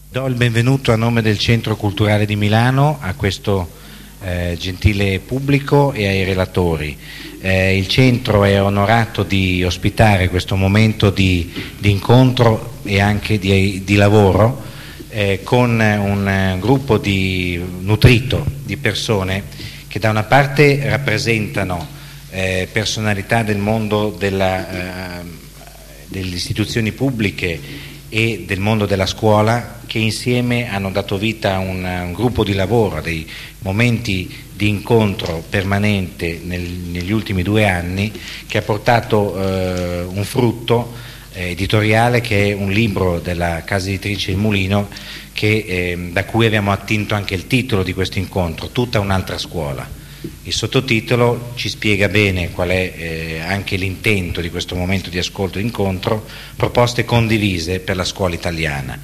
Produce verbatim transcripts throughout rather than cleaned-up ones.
Do il benvenuto a nome del Centro Culturale di Milano a questo eh, gentile pubblico e ai relatori. Eh, il centro è onorato di ospitare questo momento di, di incontro e anche di, di lavoro eh, con un gruppo di, nutrito di persone che da una parte rappresentano eh, personalità del mondo della, eh, delle istituzioni pubbliche e del mondo della scuola, che insieme hanno dato vita a un, un gruppo di lavoro, a dei momenti di incontro permanente nel, negli ultimi due anni, che ha portato eh, un frutto eh, editoriale che è un libro della casa editrice Il Mulino, che, eh, da cui abbiamo attinto anche il titolo di questo incontro, Tutta un'altra scuola. Il sottotitolo ci spiega bene qual è eh, anche l'intento di questo momento di ascolto e incontro: proposte condivise per la scuola italiana.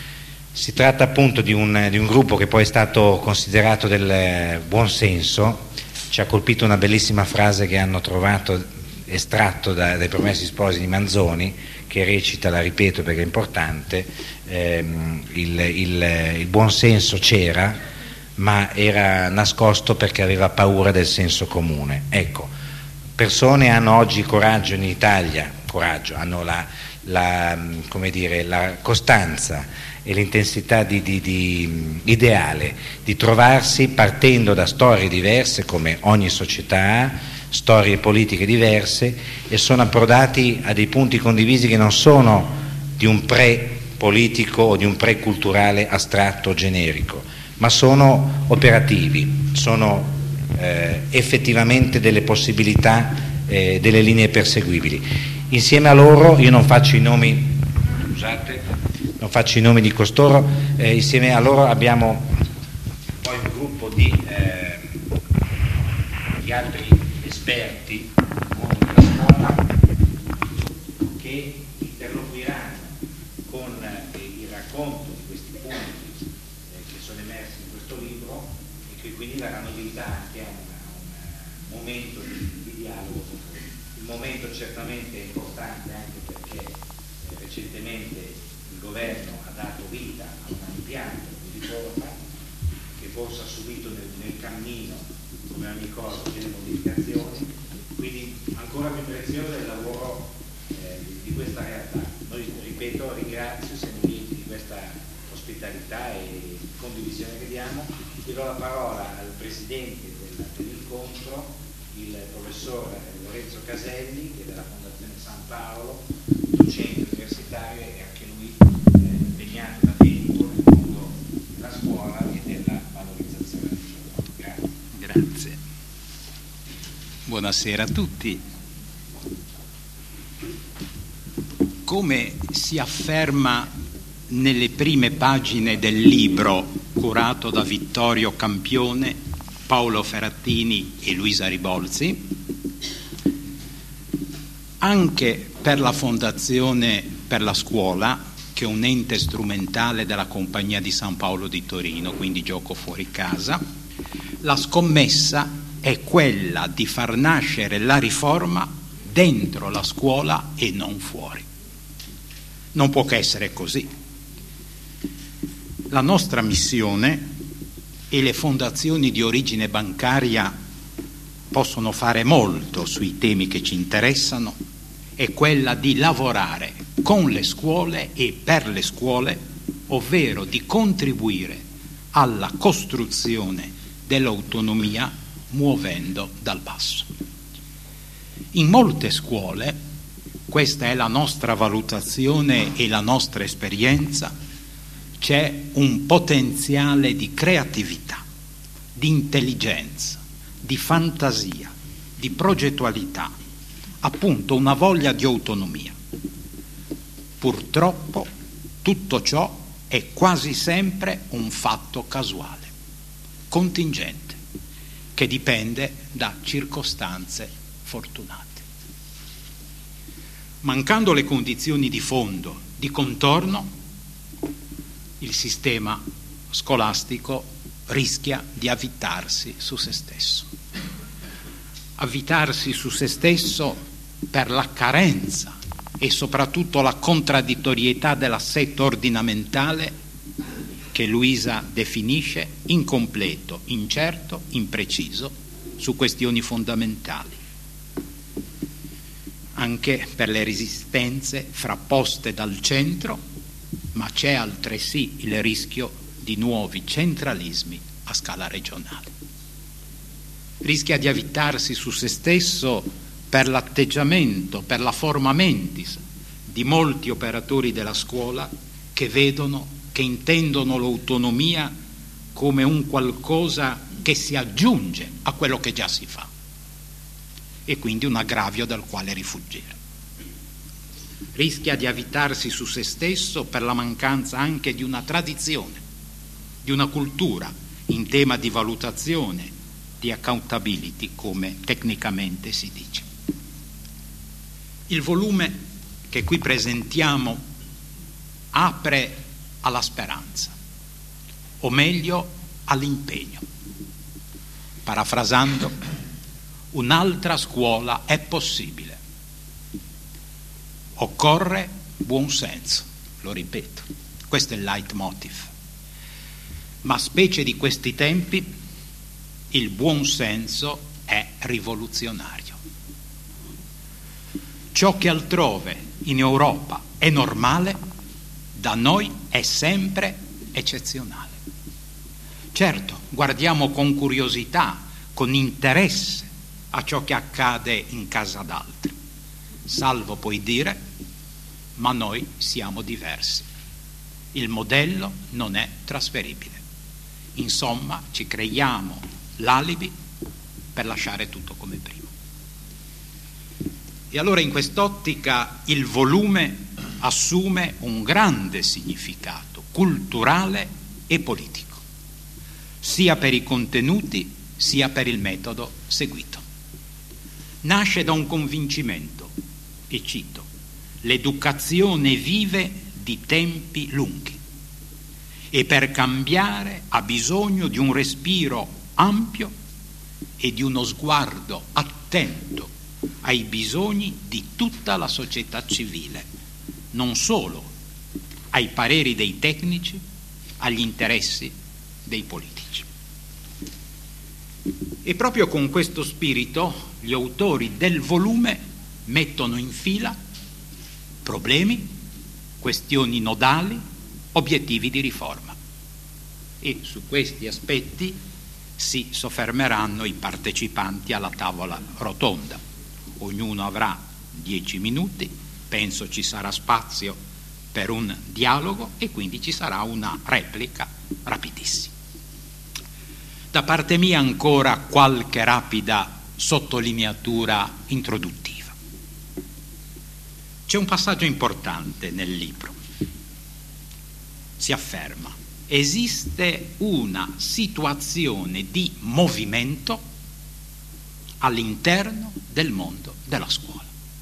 Si tratta appunto di un, di un gruppo che poi è stato considerato del eh, buon senso. Ci ha colpito una bellissima frase che hanno trovato estratto da, dai Promessi Sposi di Manzoni, che recita, la ripeto perché è importante, ehm, il, il, il buon senso c'era, ma era nascosto perché aveva paura del senso comune. Ecco, persone hanno oggi coraggio in Italia, coraggio, hanno la, la, come dire, la costanza e l'intensità di, di, di ideale di trovarsi partendo da storie diverse, come ogni società ha, storie politiche diverse, e sono approdati a dei punti condivisi che non sono di un pre-politico o di un pre-culturale astratto o generico, ma sono operativi, sono eh, effettivamente delle possibilità, eh, delle linee perseguibili. Insieme a loro, io non faccio i nomi, scusate, non faccio i nomi di costoro, eh, insieme a loro abbiamo poi un gruppo di, eh, di altri esperti del mondo della scuola che interloquiranno con eh, il racconto di questi punti eh, che sono emersi in questo libro, e che quindi daranno vita anche a, una, a un momento di, di dialogo con voi. Il momento certamente è importante anche perché eh, recentemente il governo ha dato vita a un impianto di riforma che forse ha subito nel, nel cammino, come ogni cosa, delle modificazioni, quindi ancora più prezioso è il lavoro eh, di, di questa realtà. Noi, ripeto, ringrazio, siamo lieti di questa ospitalità e condivisione che diamo. Io do la parola al presidente del, dell'incontro, il professor Lorenzo Caselli, che è della Fondazione San Paolo, docente universitario e anche lui eh, impegnato da tempo nel mondo della scuola e della valorizzazione del giorno. Grazie. Grazie. Buonasera a tutti. Come si afferma nelle prime pagine del libro curato da Vittorio Campione, Paolo Ferrattini e Luisa Ribolzi, anche per la Fondazione per la Scuola, che è un ente strumentale della Compagnia di San Paolo di Torino, quindi gioco fuori casa, la scommessa è quella di far nascere la riforma dentro la scuola e non fuori. Non può che essere così. La nostra missione, e le fondazioni di origine bancaria possono fare molto sui temi che ci interessano, è quella di lavorare con le scuole e per le scuole, ovvero di contribuire alla costruzione dell'autonomia muovendo dal basso. In molte scuole, questa è la nostra valutazione e la nostra esperienza, c'è un potenziale di creatività, di intelligenza, di fantasia, di progettualità, appunto una voglia di autonomia. Purtroppo tutto ciò è quasi sempre un fatto casuale, contingente, che dipende da circostanze fortunate. Mancando le condizioni di fondo, di contorno, il sistema scolastico rischia di avvitarsi su se stesso. Avvitarsi su se stesso per la carenza e soprattutto la contraddittorietà dell'assetto ordinamentale che Luisa definisce incompleto, incerto, impreciso su questioni fondamentali, anche per le resistenze frapposte dal centro, ma c'è altresì il rischio di nuovi centralismi a scala regionale. Rischia di avvitarsi su se stesso per l'atteggiamento, per la forma mentis di molti operatori della scuola che vedono, che intendono l'autonomia come un qualcosa che si aggiunge a quello che già si fa e quindi un aggravio dal quale rifuggire. Rischia di avvitarsi su se stesso per la mancanza anche di una tradizione, di una cultura in tema di valutazione, di accountability, come tecnicamente si dice. Il volume che qui presentiamo apre alla speranza, o meglio all'impegno. Parafrasando, un'altra scuola è possibile. Occorre buon senso, lo ripeto, questo è il leitmotiv. Ma specie di questi tempi, il buon senso è rivoluzionario. Ciò che altrove in Europa è normale, da noi è sempre eccezionale. Certo, guardiamo con curiosità, con interesse a ciò che accade in casa d'altri, salvo poi dire, ma noi siamo diversi. Il modello non è trasferibile. Insomma, ci creiamo l'alibi per lasciare tutto come prima. E allora in quest'ottica il volume assume un grande significato culturale e politico, sia per i contenuti sia per il metodo seguito. Nasce da un convincimento, e cito, l'educazione vive di tempi lunghi e per cambiare ha bisogno di un respiro ampio e di uno sguardo attento ai bisogni di tutta la società civile, non solo ai pareri dei tecnici, agli interessi dei politici. E proprio con questo spirito gli autori del volume mettono in fila problemi, questioni nodali, obiettivi di riforma. E su questi aspetti si soffermeranno i partecipanti alla tavola rotonda. Ognuno avrà dieci minuti, penso ci sarà spazio per un dialogo e quindi ci sarà una replica rapidissima. Da parte mia ancora qualche rapida sottolineatura introduttiva. C'è un passaggio importante nel libro. Si afferma: esiste una situazione di movimento all'interno del mondo della scuola.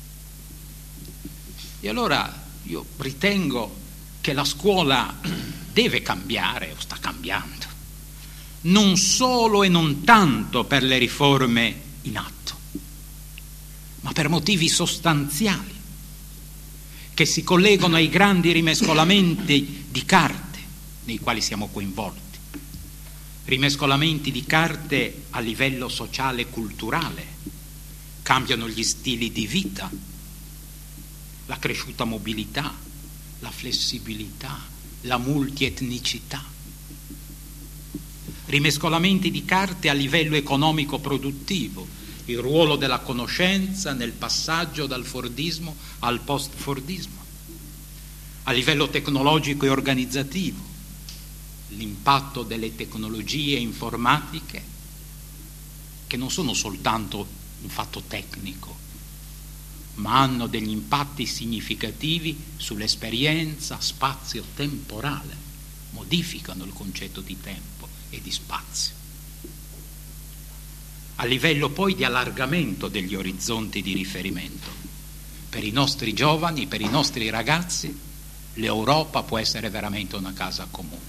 E allora io ritengo che la scuola deve cambiare o sta cambiando, non solo e non tanto per le riforme in atto, ma per motivi sostanziali che si collegano ai grandi rimescolamenti di carte nei quali siamo coinvolti. Rimescolamenti di carte a livello sociale e culturale, cambiano gli stili di vita, la cresciuta mobilità, la flessibilità, la multietnicità. Rimescolamenti di carte a livello economico-produttivo, il ruolo della conoscenza nel passaggio dal fordismo al post-fordismo, a livello tecnologico e organizzativo, l'impatto delle tecnologie informatiche, che non sono soltanto un fatto tecnico, ma hanno degli impatti significativi sull'esperienza spazio-temporale, modificano il concetto di tempo e di spazio. A livello poi di allargamento degli orizzonti di riferimento. Per i nostri giovani, per i nostri ragazzi, l'Europa può essere veramente una casa comune.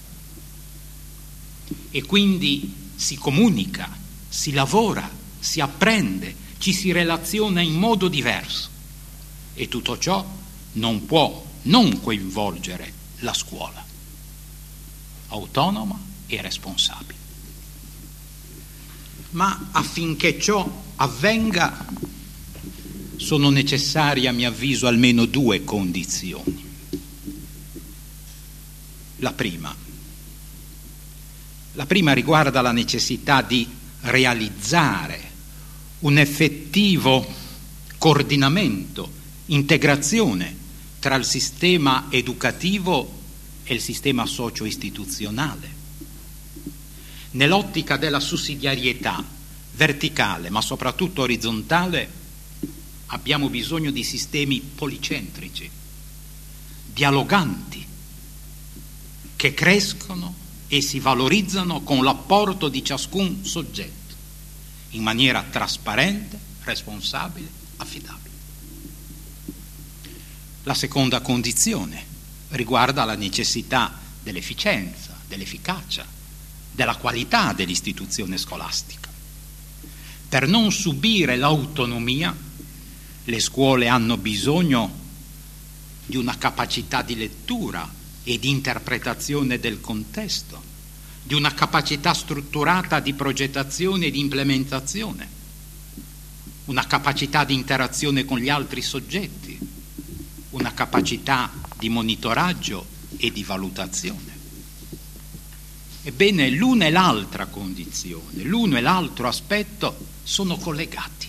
E quindi si comunica, si lavora, si apprende, ci si relaziona in modo diverso. E tutto ciò non può non coinvolgere la scuola. autonoma e responsabile. Ma affinché ciò avvenga sono necessarie, a mio avviso, almeno due condizioni. La prima, la prima riguarda la necessità di realizzare un effettivo coordinamento, integrazione tra il sistema educativo e il sistema socio-istituzionale, nell'ottica della sussidiarietà verticale, ma soprattutto orizzontale. Abbiamo bisogno di sistemi policentrici, dialoganti, che crescono e si valorizzano con l'apporto di ciascun soggetto, in maniera trasparente, responsabile, affidabile. La seconda condizione riguarda la necessità dell'efficienza, dell'efficacia, della qualità dell'istituzione scolastica. Per non subire l'autonomia, le scuole hanno bisogno di una capacità di lettura e di interpretazione del contesto, di una capacità strutturata di progettazione e di implementazione, una capacità di interazione con gli altri soggetti, una capacità di monitoraggio e di valutazione. Ebbene, l'una e l'altra condizione, l'uno e l'altro aspetto sono collegati.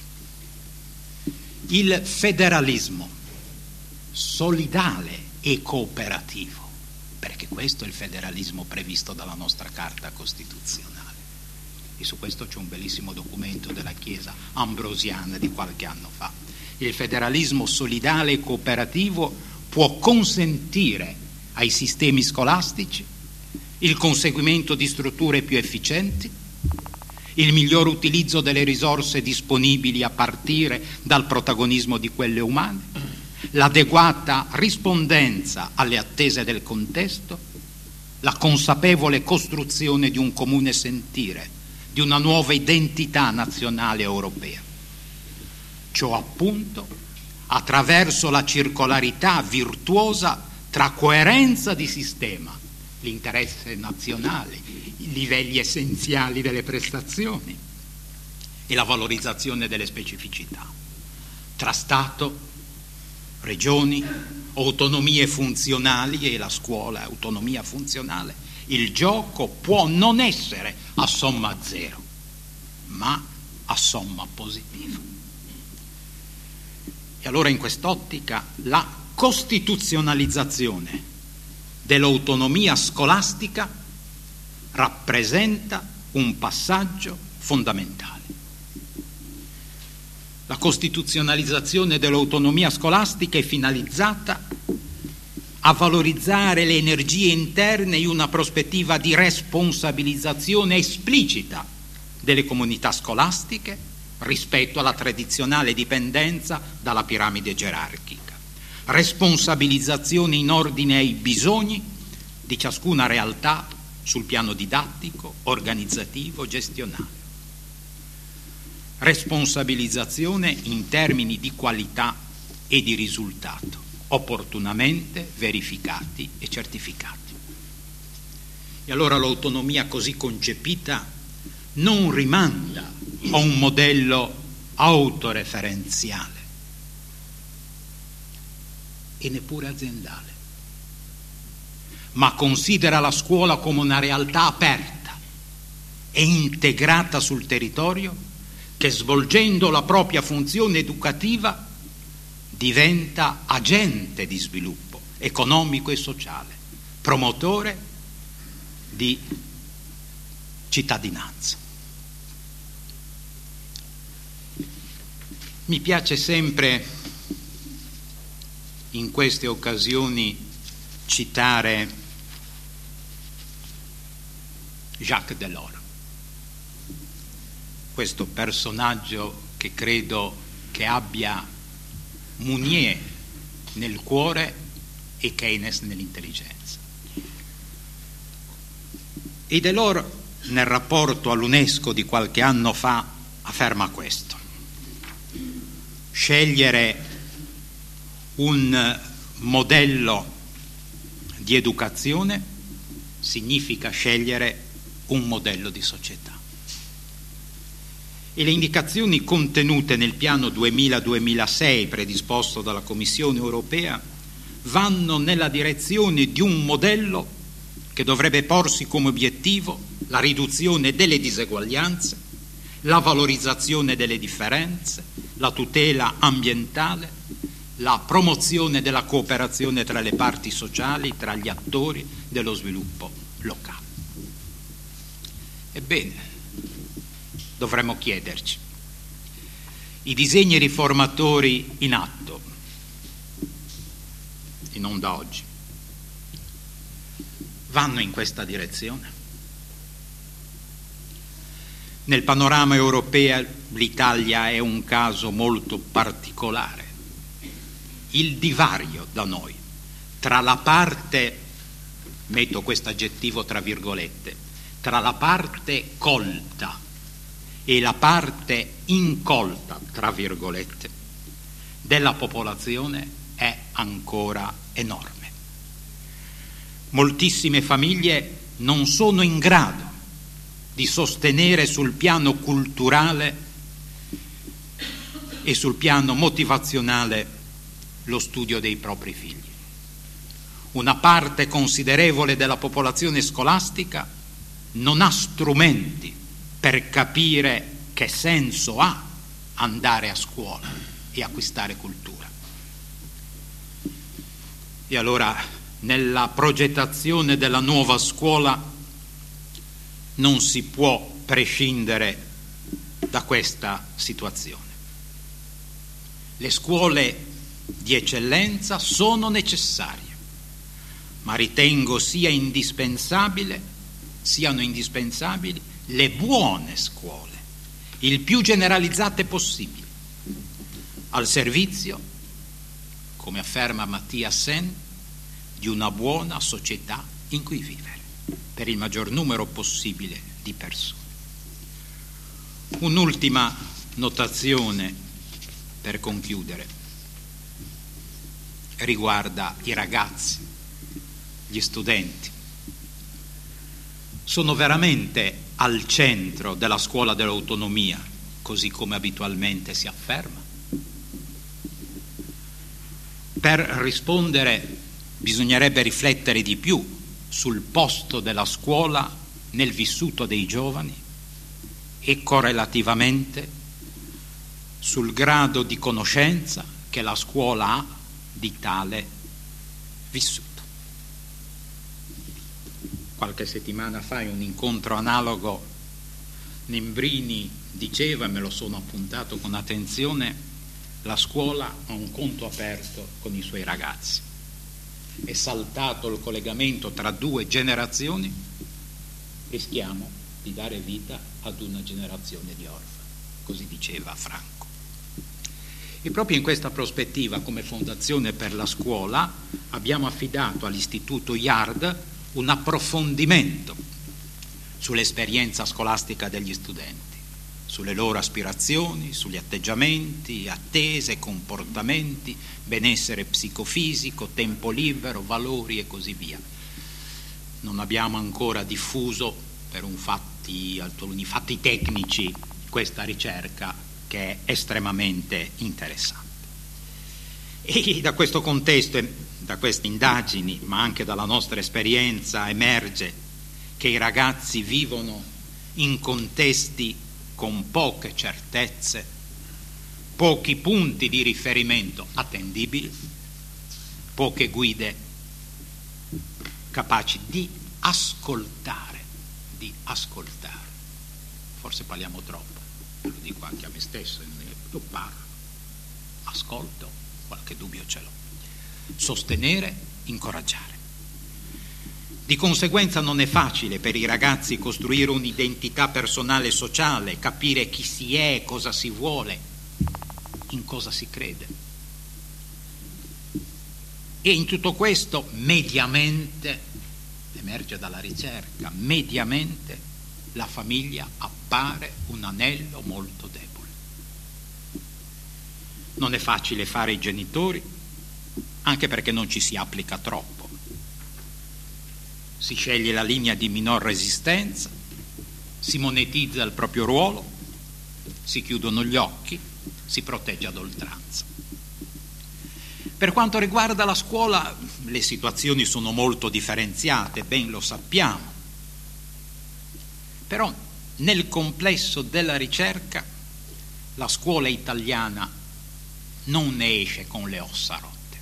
Il federalismo solidale e cooperativo, perché questo è il federalismo previsto dalla nostra Carta Costituzionale, e su questo c'è un bellissimo documento della Chiesa ambrosiana di qualche anno fa. Il federalismo solidale e cooperativo può consentire ai sistemi scolastici il conseguimento di strutture più efficienti, il miglior utilizzo delle risorse disponibili a partire dal protagonismo di quelle umane, l'adeguata rispondenza alle attese del contesto, la consapevole costruzione di un comune sentire, di una nuova identità nazionale europea. Ciò appunto attraverso la circolarità virtuosa tra coerenza di sistema, l'interesse nazionale, i livelli essenziali delle prestazioni e la valorizzazione delle specificità, tra Stato, regioni, autonomie funzionali e la scuola, autonomia funzionale. Il gioco può non essere a somma zero, ma a somma positiva. E allora in quest'ottica la costituzionalizzazione dell'autonomia scolastica rappresenta un passaggio fondamentale. La costituzionalizzazione dell'autonomia scolastica è finalizzata a valorizzare le energie interne in una prospettiva di responsabilizzazione esplicita delle comunità scolastiche rispetto alla tradizionale dipendenza dalla piramide gerarchica, responsabilizzazione in ordine ai bisogni di ciascuna realtà sul piano didattico, organizzativo, gestionale, responsabilizzazione in termini di qualità e di risultato, opportunamente verificati e certificati. E allora l'autonomia così concepita non rimanda a un modello autoreferenziale e neppure aziendale, ma considera la scuola come una realtà aperta e integrata sul territorio che, svolgendo la propria funzione educativa, diventa agente di sviluppo economico e sociale, promotore di cittadinanza. Mi piace sempre in queste occasioni citare Jacques Delors, questo personaggio che credo che abbia Mounier nel cuore e Keynes nell'intelligenza. E Delors, nel rapporto all'UNESCO di qualche anno fa, afferma questo: scegliere un modello di educazione significa scegliere un modello di società. E le indicazioni contenute nel piano duemila duemilasei predisposto dalla Commissione europea vanno nella direzione di un modello che dovrebbe porsi come obiettivo la riduzione delle diseguaglianze, la valorizzazione delle differenze, la tutela ambientale, la promozione della cooperazione tra le parti sociali, tra gli attori dello sviluppo locale. Ebbene, dovremmo chiederci, i disegni riformatori in atto, e non da oggi, vanno in questa direzione? Nel panorama europeo l'Italia è un caso molto particolare. Il divario da noi tra la parte, metto questo aggettivo tra virgolette, tra la parte colta e la parte incolta, tra virgolette, della popolazione è ancora enorme. Moltissime famiglie non sono in grado di sostenere sul piano culturale e sul piano motivazionale lo studio dei propri figli. Una parte considerevole della popolazione scolastica non ha strumenti per capire che senso ha andare a scuola e acquistare cultura. E allora, nella progettazione della nuova scuola non si può prescindere da questa situazione. Le scuole di eccellenza sono necessarie, ma ritengo sia indispensabile, siano indispensabili le buone scuole, il più generalizzate possibile, al servizio, come afferma Amartya Sen, di una buona società in cui vivere, per il maggior numero possibile di persone. Un'ultima notazione per conchiudere riguarda i ragazzi, gli studenti. Sono veramente al centro della scuola dell'autonomia, così come abitualmente si afferma? Per rispondere bisognerebbe riflettere di più sul posto della scuola nel vissuto dei giovani e correlativamente sul grado di conoscenza che la scuola ha di tale vissuto. Qualche settimana fa in un incontro analogo Nembrini diceva, e me lo sono appuntato con attenzione, la scuola ha un conto aperto con i suoi ragazzi. È saltato il collegamento tra due generazioni, rischiamo di dare vita ad una generazione di orfani, così diceva Franco. E proprio in questa prospettiva, come Fondazione per la Scuola, abbiamo affidato all'Istituto Yard un approfondimento sull'esperienza scolastica degli studenti, sulle loro aspirazioni, sugli atteggiamenti, attese, comportamenti, benessere psicofisico, tempo libero, valori e così via. Non abbiamo ancora diffuso per un fatti, alcuni fatti tecnici questa ricerca che è estremamente interessante. E da questo contesto, da queste indagini, ma anche dalla nostra esperienza, emerge che i ragazzi vivono in contesti con poche certezze, pochi punti di riferimento attendibili, poche guide capaci di ascoltare, di ascoltare. Forse parliamo troppo, lo dico anche a me stesso, io parlo, ascolto, qualche dubbio ce l'ho. Sostenere, incoraggiare. Di conseguenza non è facile per i ragazzi costruire un'identità personale e sociale, capire chi si è, cosa si vuole, in cosa si crede. E in tutto questo, mediamente, emerge dalla ricerca, mediamente la famiglia appare un anello molto debole. Non è facile fare i genitori, anche perché non ci si applica troppo. si sceglie la linea di minor resistenza, si monetizza il proprio ruolo, si chiudono gli occhi, si protegge ad oltranza. Per quanto riguarda la scuola, le situazioni sono molto differenziate, ben lo sappiamo, però nel complesso della ricerca la scuola italiana non ne esce con le ossa rotte.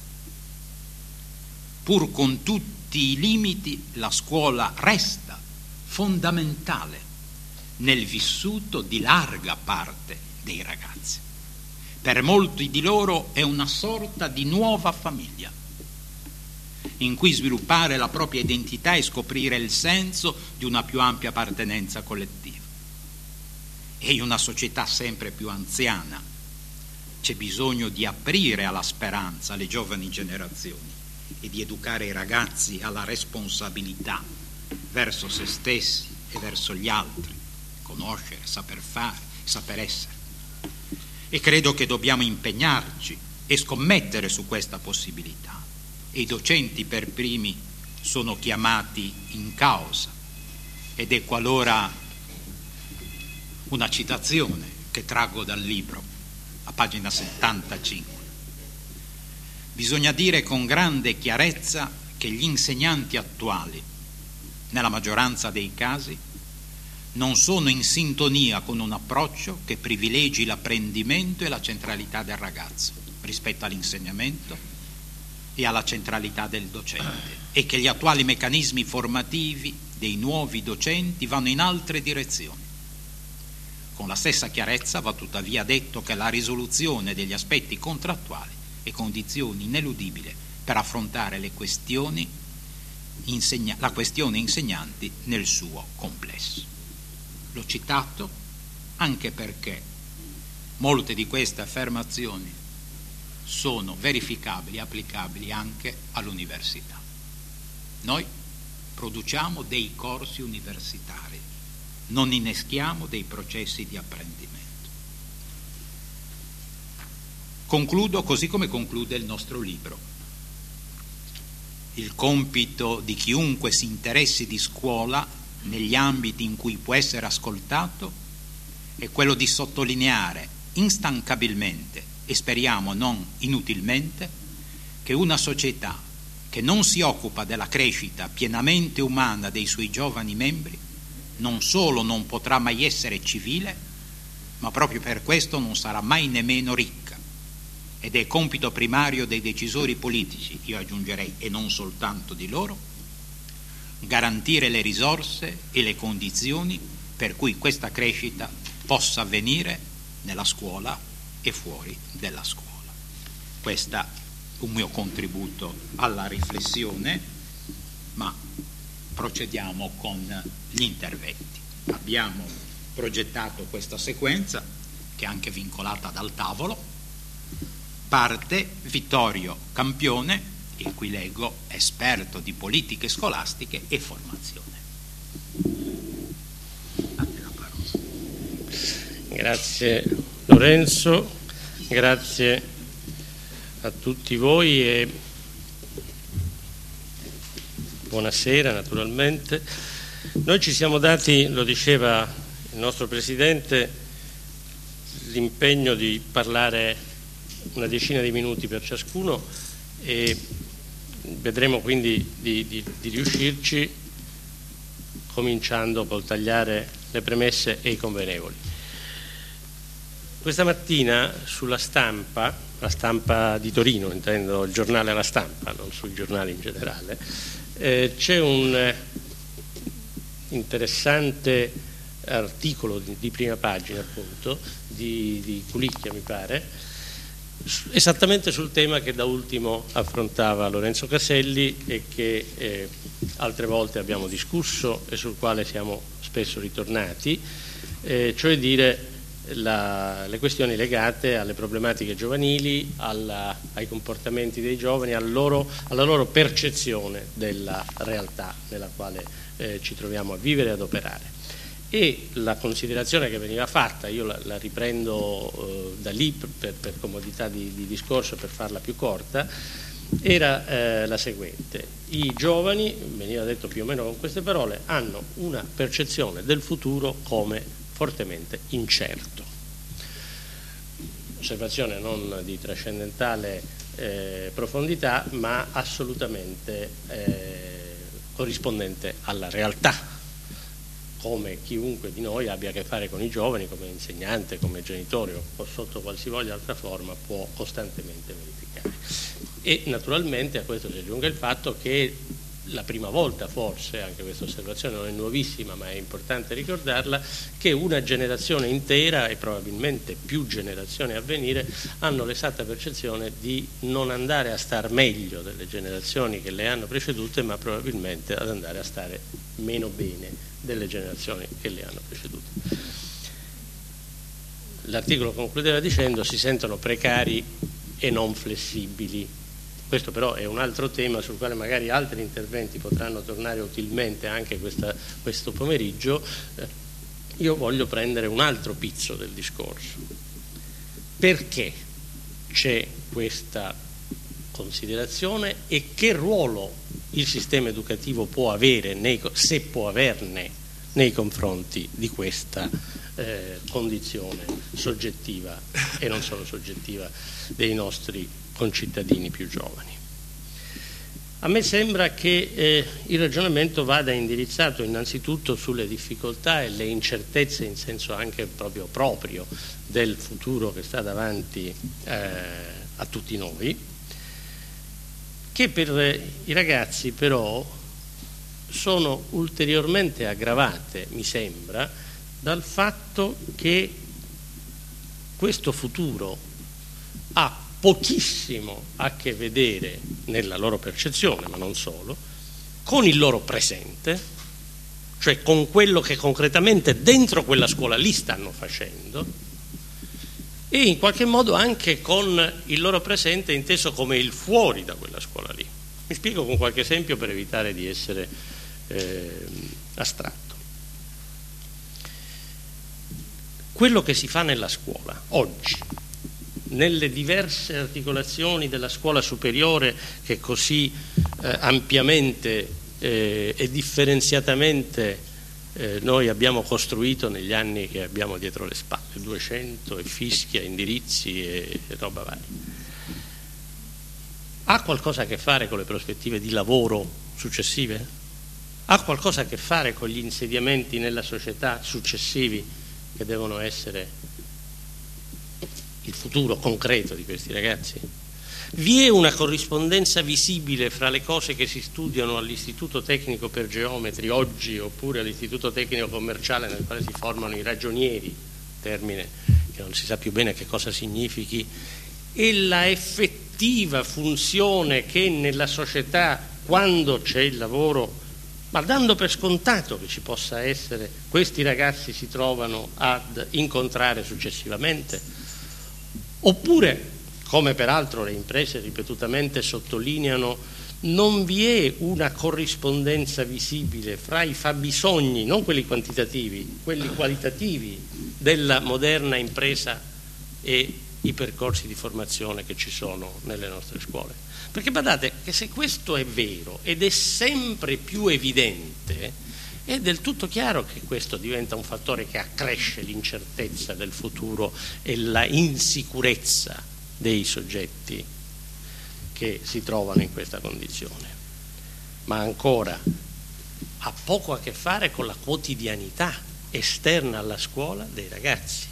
Pur con tutti i limiti, la scuola resta fondamentale nel vissuto di larga parte dei ragazzi. Per molti di loro è una sorta di nuova famiglia, in cui sviluppare la propria identità e scoprire il senso di una più ampia appartenenza collettiva. E in una società sempre più anziana c'è bisogno di aprire alla speranza le giovani generazioni e di educare i ragazzi alla responsabilità verso se stessi e verso gli altri, conoscere, saper fare, saper essere. E credo che dobbiamo impegnarci e scommettere su questa possibilità. E i docenti per primi sono chiamati in causa. Ed è qualora una citazione che traggo dal libro, a pagina settantacinque. Bisogna dire con grande chiarezza che gli insegnanti attuali, nella maggioranza dei casi, non sono in sintonia con un approccio che privilegi l'apprendimento e la centralità del ragazzo rispetto all'insegnamento e alla centralità del docente, e che gli attuali meccanismi formativi dei nuovi docenti vanno in altre direzioni. Con la stessa chiarezza va tuttavia detto che la risoluzione degli aspetti contrattuali è condizione ineludibile per affrontare le questioni insegna- la questione insegnanti nel suo complesso. L'ho citato anche perché molte di queste affermazioni sono verificabili e applicabili anche all'università. Noi produciamo dei corsi universitari, non inneschiamo dei processi di apprendimento. Concludo così come conclude il nostro libro. Il compito di chiunque si interessi di scuola negli ambiti in cui può essere ascoltato è quello di sottolineare instancabilmente e speriamo non inutilmente che una società che non si occupa della crescita pienamente umana dei suoi giovani membri non solo non potrà mai essere civile, ma proprio per questo non sarà mai nemmeno ricca. Ed è compito primario dei decisori politici, io aggiungerei, e non soltanto di loro, garantire le risorse e le condizioni per cui questa crescita possa avvenire nella scuola e fuori della scuola. Questo è un mio contributo alla riflessione, ma procediamo con gli interventi. Abbiamo progettato questa sequenza, che è anche vincolata dal tavolo. Parte Vittorio Campione, il cui leggo esperto di politiche scolastiche e formazione. A te la parola. Grazie Lorenzo, grazie a tutti voi e buonasera naturalmente. Noi ci siamo dati, lo diceva il nostro Presidente, l'impegno di parlare una decina di minuti per ciascuno e vedremo quindi di, di, di riuscirci, cominciando col tagliare le premesse e i convenevoli. Questa mattina sulla stampa, la stampa di Torino, intendo il giornale La Stampa, non sui giornali in generale, eh, c'è un eh, interessante articolo di, di prima pagina, appunto, di, di Culicchia mi pare, esattamente sul tema che da ultimo affrontava Lorenzo Caselli e che eh, altre volte abbiamo discusso e sul quale siamo spesso ritornati, eh, cioè dire la, le questioni legate alle problematiche giovanili, alla, ai comportamenti dei giovani, al loro, alla loro percezione della realtà nella quale eh, ci troviamo a vivere e ad operare. E la considerazione che veniva fatta, io la, la riprendo eh, da lì per, per comodità di, di discorso, per farla più corta, era eh, la seguente: i giovani, veniva detto più o meno con queste parole, hanno una percezione del futuro come fortemente incerto. Osservazione non di trascendentale eh, profondità, ma assolutamente eh, corrispondente alla realtà, come chiunque di noi abbia a che fare con i giovani, come insegnante, come genitore o sotto qualsivoglia altra forma, può costantemente verificare. E naturalmente a questo si aggiunge il fatto che la prima volta, forse, anche questa osservazione non è nuovissima ma è importante ricordarla, che una generazione intera e probabilmente più generazioni a venire hanno l'esatta percezione di non andare a star meglio delle generazioni che le hanno precedute, ma probabilmente ad andare a stare meno bene delle generazioni che le hanno precedute. L'articolo concludeva dicendo: si sentono precari e non flessibili. Questo però è un altro tema sul quale magari altri interventi potranno tornare utilmente anche questa, questo pomeriggio. Io voglio prendere un altro pizzo del discorso. Perché c'è questa considerazione e che ruolo il sistema educativo può avere, nei, se può averne, nei confronti di questa eh, condizione soggettiva e non solo soggettiva dei nostri concittadini più giovani. A me sembra che eh, il ragionamento vada indirizzato innanzitutto sulle difficoltà e le incertezze in senso anche proprio proprio del futuro che sta davanti eh, a tutti noi, che per i ragazzi però sono ulteriormente aggravate, mi sembra, dal fatto che questo futuro ha pochissimo a che vedere, nella loro percezione, ma non solo, con il loro presente, cioè con quello che concretamente dentro quella scuola lì stanno facendo, e in qualche modo anche con il loro presente inteso come il fuori da quella scuola lì. Mi spiego con qualche esempio per evitare di essere eh, astratto. Quello che si fa nella scuola oggi, nelle diverse articolazioni della scuola superiore che così eh, ampiamente eh, e differenziatamente eh, noi abbiamo costruito negli anni che abbiamo dietro le spalle, duecento e fischia, indirizzi e, e roba varia, ha qualcosa a che fare con le prospettive di lavoro successive? Ha qualcosa a che fare con gli insediamenti nella società successivi che devono essere il futuro concreto di questi ragazzi? Vi è una corrispondenza visibile fra le cose che si studiano all'Istituto Tecnico per Geometri oggi oppure all'Istituto Tecnico Commerciale nel quale si formano i ragionieri, termine che non si sa più bene che cosa significhi, e la effettiva funzione che nella società, quando c'è il lavoro, ma dando per scontato che ci possa essere, questi ragazzi si trovano ad incontrare successivamente? Oppure, come peraltro le imprese ripetutamente sottolineano, non vi è una corrispondenza visibile fra i fabbisogni, non quelli quantitativi, quelli qualitativi della moderna impresa e i percorsi di formazione che ci sono nelle nostre scuole. Perché badate che se questo è vero ed è sempre più evidente, è del tutto chiaro che questo diventa un fattore che accresce l'incertezza del futuro e la insicurezza dei soggetti che si trovano in questa condizione. Ma ancora, ha poco a che fare con la quotidianità esterna alla scuola dei ragazzi.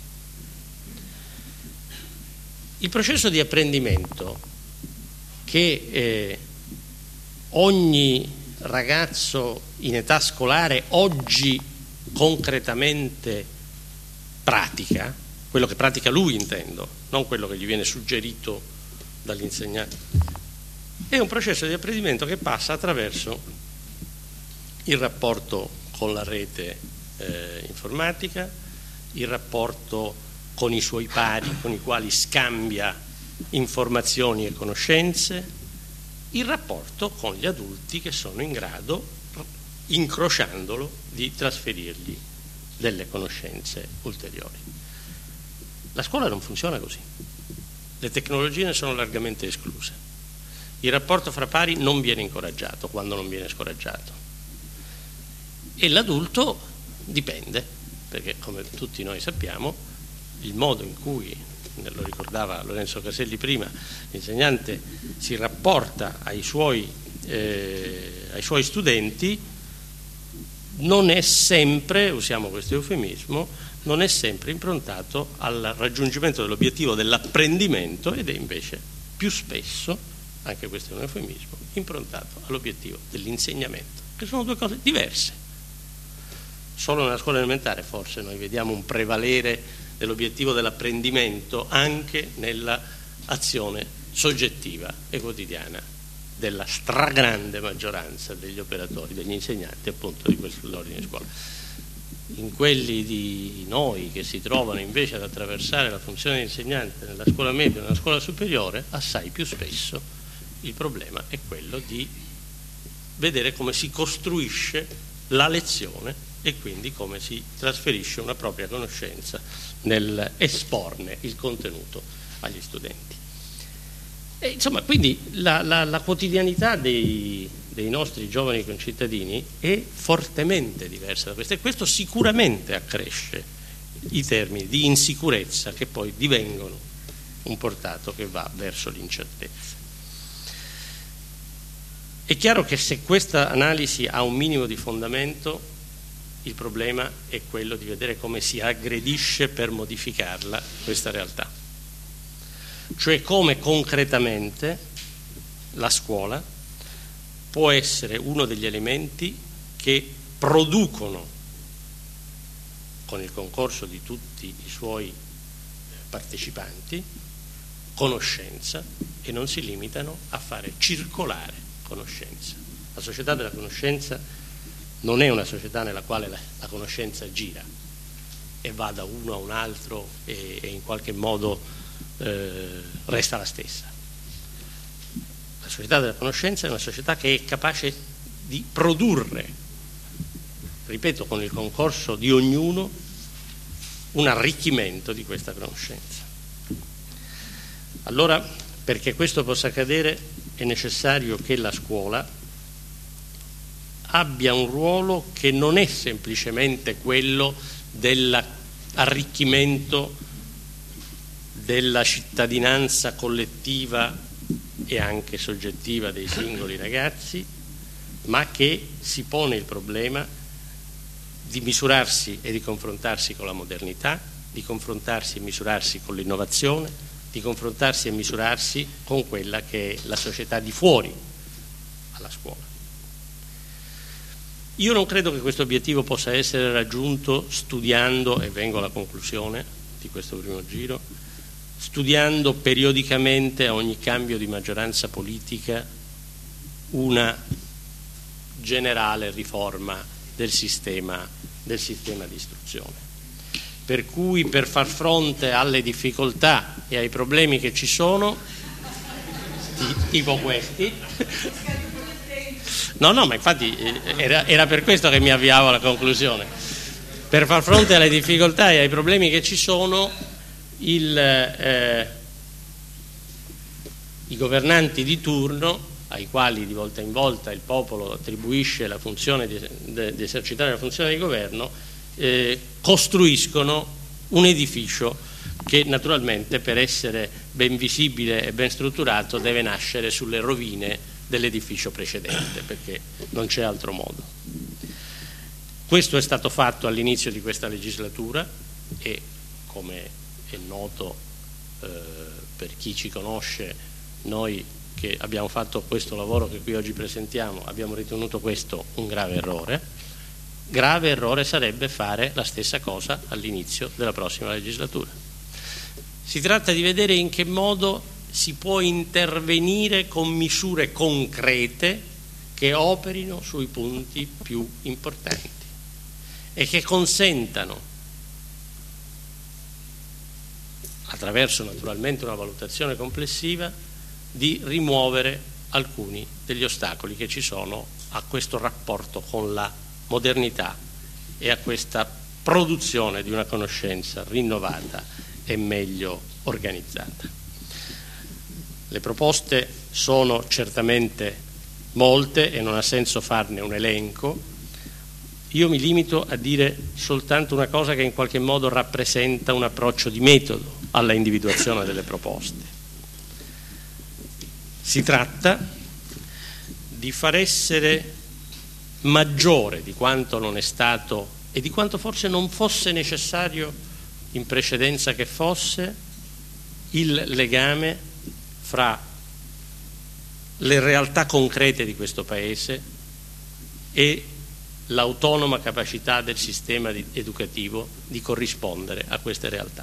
Il processo di apprendimento che eh, ogni ragazzo in età scolare oggi concretamente pratica, quello che pratica lui intendo, non quello che gli viene suggerito dall'insegnante, è un processo di apprendimento che passa attraverso il rapporto con la rete eh, informatica, il rapporto con i suoi pari con i quali scambia informazioni e conoscenze, il rapporto con gli adulti che sono in grado, incrociandolo, di trasferirgli delle conoscenze ulteriori. La scuola non funziona così, le tecnologie ne sono largamente escluse. il rapporto fra pari non viene incoraggiato quando non viene scoraggiato, e l'adulto dipende, perché come tutti noi sappiamo il modo in cui, lo ricordava Lorenzo Caselli prima, l'insegnante si rapporta ai suoi, eh, ai suoi studenti non è sempre, usiamo questo eufemismo, non è sempre improntato al raggiungimento dell'obiettivo dell'apprendimento, ed è invece più spesso, anche questo è un eufemismo, improntato all'obiettivo dell'insegnamento, che sono due cose diverse. Solo nella scuola elementare forse noi vediamo un prevalere dell'obiettivo dell'apprendimento anche nella azione soggettiva e quotidiana della stragrande maggioranza degli operatori, degli insegnanti appunto di quell'ordine di scuola. In quelli di noi che si trovano invece ad attraversare la funzione di insegnante nella scuola media o nella scuola superiore, assai più spesso il problema è quello di vedere come si costruisce la lezione e quindi come si trasferisce una propria conoscenza nel esporne il contenuto agli studenti. E, insomma, quindi la, la, la quotidianità dei, dei nostri giovani concittadini è fortemente diversa da questo, e questo sicuramente accresce i termini di insicurezza che poi divengono un portato che va verso l'incertezza. È chiaro che se questa analisi ha un minimo di fondamento, il problema è quello di vedere come si aggredisce per modificarla questa realtà. Cioè come concretamente la scuola può essere uno degli elementi che producono, con il concorso di tutti i suoi partecipanti, conoscenza, e non si limitano a fare circolare conoscenza. La società della conoscenza non è una società nella quale la, la conoscenza gira e va da uno a un altro e, e in qualche modo Eh, resta la stessa. La società della conoscenza è una società che è capace di produrre, ripeto, con il concorso di ognuno, un arricchimento di questa conoscenza. Allora, perché questo possa accadere, è necessario che la scuola abbia un ruolo che non è semplicemente quello dell'arricchimento della cittadinanza collettiva e anche soggettiva dei singoli ragazzi, ma che si pone il problema di misurarsi e di confrontarsi con la modernità, di confrontarsi e misurarsi con l'innovazione, di confrontarsi e misurarsi con quella che è la società di fuori alla scuola. Io non credo che questo obiettivo possa essere raggiunto studiando, e vengo alla conclusione di questo primo giro, studiando periodicamente a ogni cambio di maggioranza politica una generale riforma del sistema, del sistema di istruzione. Per cui per far fronte alle difficoltà e ai problemi che ci sono, tipo questi, no no ma infatti era, era per questo che mi avviavo alla conclusione, per far fronte alle difficoltà e ai problemi che ci sono, Il, eh, i governanti di turno, ai quali di volta in volta il popolo attribuisce la funzione di, de, di esercitare la funzione di governo, eh, costruiscono un edificio che naturalmente, per essere ben visibile e ben strutturato, deve nascere sulle rovine dell'edificio precedente, perché non c'è altro modo. Questo è stato fatto all'inizio di questa legislatura e, come è noto eh, per chi ci conosce, noi che abbiamo fatto questo lavoro che qui oggi presentiamo abbiamo ritenuto questo un grave errore. Grave errore sarebbe fare la stessa cosa all'inizio della prossima legislatura. Si tratta di vedere in che modo si può intervenire con misure concrete che operino sui punti più importanti e che consentano, attraverso naturalmente una valutazione complessiva, di rimuovere alcuni degli ostacoli che ci sono a questo rapporto con la modernità e a questa produzione di una conoscenza rinnovata e meglio organizzata. Le proposte sono certamente molte e non ha senso farne un elenco. Io mi limito a dire soltanto una cosa che in qualche modo rappresenta un approccio di metodo alla individuazione delle proposte. Si tratta di far essere maggiore di quanto non è stato e di quanto forse non fosse necessario in precedenza che fosse il legame fra le realtà concrete di questo Paese e l'autonoma capacità del sistema educativo di corrispondere a queste realtà.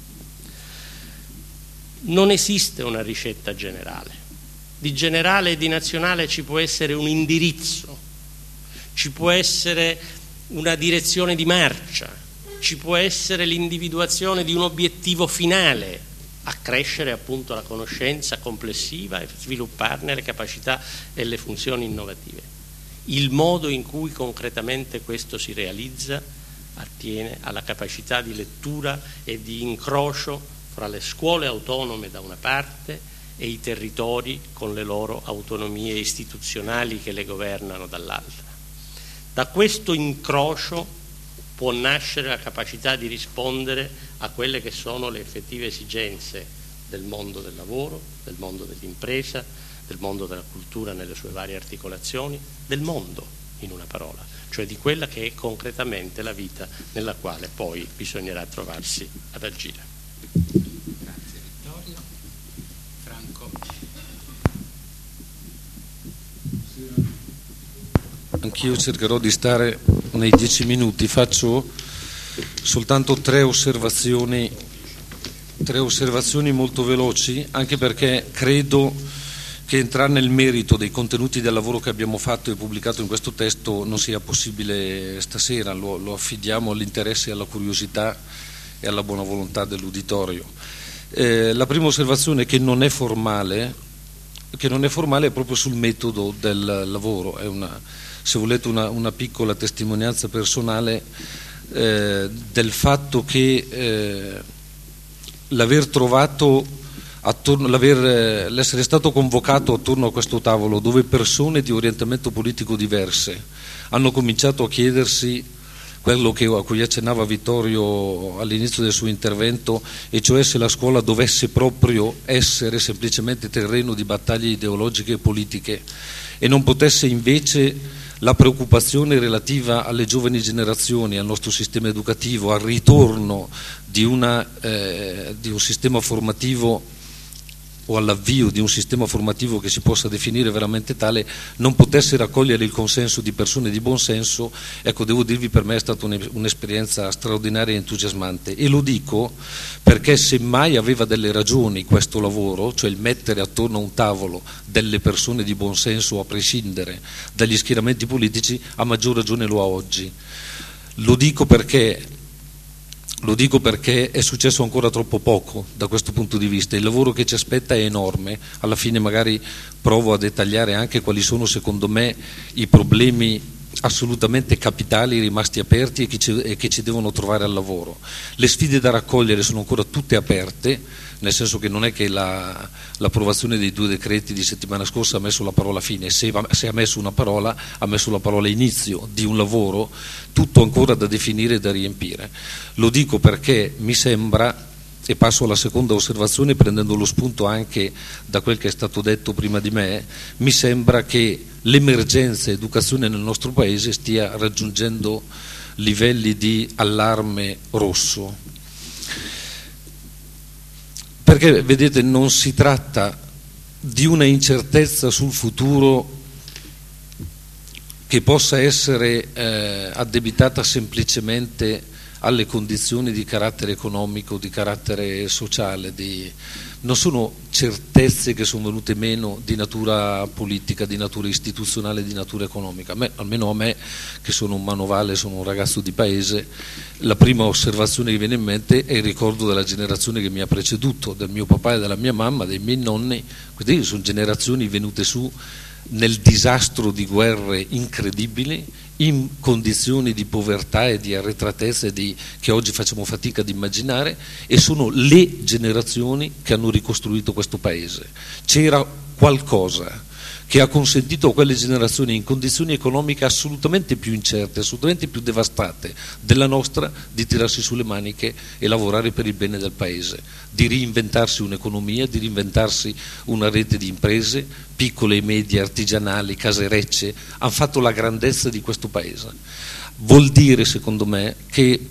Non esiste una ricetta generale. Di generale e di nazionale ci può essere un indirizzo, ci può essere una direzione di marcia, ci può essere l'individuazione di un obiettivo finale, accrescere appunto la conoscenza complessiva e svilupparne le capacità e le funzioni innovative. Il modo in cui concretamente questo si realizza attiene alla capacità di lettura e di incrocio fra le scuole autonome da una parte e i territori con le loro autonomie istituzionali che le governano dall'altra. Da questo incrocio può nascere la capacità di rispondere a quelle che sono le effettive esigenze del mondo del lavoro, del mondo dell'impresa, del mondo della cultura nelle sue varie articolazioni, del mondo in una parola, cioè di quella che è concretamente la vita nella quale poi bisognerà trovarsi ad agire. Grazie Vittorio. Franco. Anch'io cercherò di stare nei dieci minuti, faccio soltanto tre osservazioni, tre osservazioni molto veloci, anche perché credo che entrare nel merito dei contenuti del lavoro che abbiamo fatto e pubblicato in questo testo non sia possibile stasera, lo, lo affidiamo all'interesse e alla curiosità e alla buona volontà dell'uditorio. Eh, la prima osservazione, che non è formale, che non è formale è proprio sul metodo del lavoro, è una, se volete una, una piccola testimonianza personale eh, del fatto che eh, l'aver trovato Attorno, l'aver, l'essere stato convocato attorno a questo tavolo dove persone di orientamento politico diverse hanno cominciato a chiedersi quello che, a cui accennava Vittorio all'inizio del suo intervento, e cioè se la scuola dovesse proprio essere semplicemente terreno di battaglie ideologiche e politiche e non potesse invece la preoccupazione relativa alle giovani generazioni, al nostro sistema educativo, al ritorno di, una, eh, di un sistema formativo o all'avvio di un sistema formativo che si possa definire veramente tale, non potesse raccogliere il consenso di persone di buon senso. Ecco, devo dirvi, per me è stata un'esperienza straordinaria e entusiasmante, e lo dico perché semmai aveva delle ragioni questo lavoro, cioè il mettere attorno a un tavolo delle persone di buon senso a prescindere dagli schieramenti politici, a maggior ragione lo ha oggi. Lo dico perché Lo dico perché è successo ancora troppo poco da questo punto di vista. Il lavoro che ci aspetta è enorme. Alla fine magari provo a dettagliare anche quali sono secondo me i problemi assolutamente capitali rimasti aperti e che ci, e che ci devono trovare al lavoro. Le sfide da raccogliere sono ancora tutte aperte, nel senso che non è che la, l'approvazione dei due decreti di settimana scorsa ha messo la parola fine. Se, se ha messo una parola, ha messo la parola inizio di un lavoro tutto ancora da definire e da riempire. Lo dico perché mi sembra, e passo alla seconda osservazione prendendo lo spunto anche da quel che è stato detto prima di me, mi sembra che l'emergenza educazione nel nostro Paese stia raggiungendo livelli di allarme rosso. Perché, vedete, non si tratta di una incertezza sul futuro che possa essere eh, addebitata semplicemente alle condizioni di carattere economico, di carattere sociale, di... non sono certezze che sono venute meno di natura politica, di natura istituzionale, di natura economica. A me, almeno a me, che sono un manovale, sono un ragazzo di paese, la prima osservazione che viene in mente è il ricordo della generazione che mi ha preceduto, del mio papà e della mia mamma, dei miei nonni. Queste sono generazioni venute su nel disastro di guerre incredibili in condizioni di povertà e di arretratezza e di, che oggi facciamo fatica ad immaginare, e sono le generazioni che hanno ricostruito questo paese. C'era qualcosa che ha consentito a quelle generazioni in condizioni economiche assolutamente più incerte, assolutamente più devastate della nostra, di tirarsi sulle maniche e lavorare per il bene del paese, di reinventarsi un'economia, di reinventarsi una rete di imprese, piccole e medie, artigianali, caserecce. Hanno fatto la grandezza di questo paese. Vuol dire, secondo me, che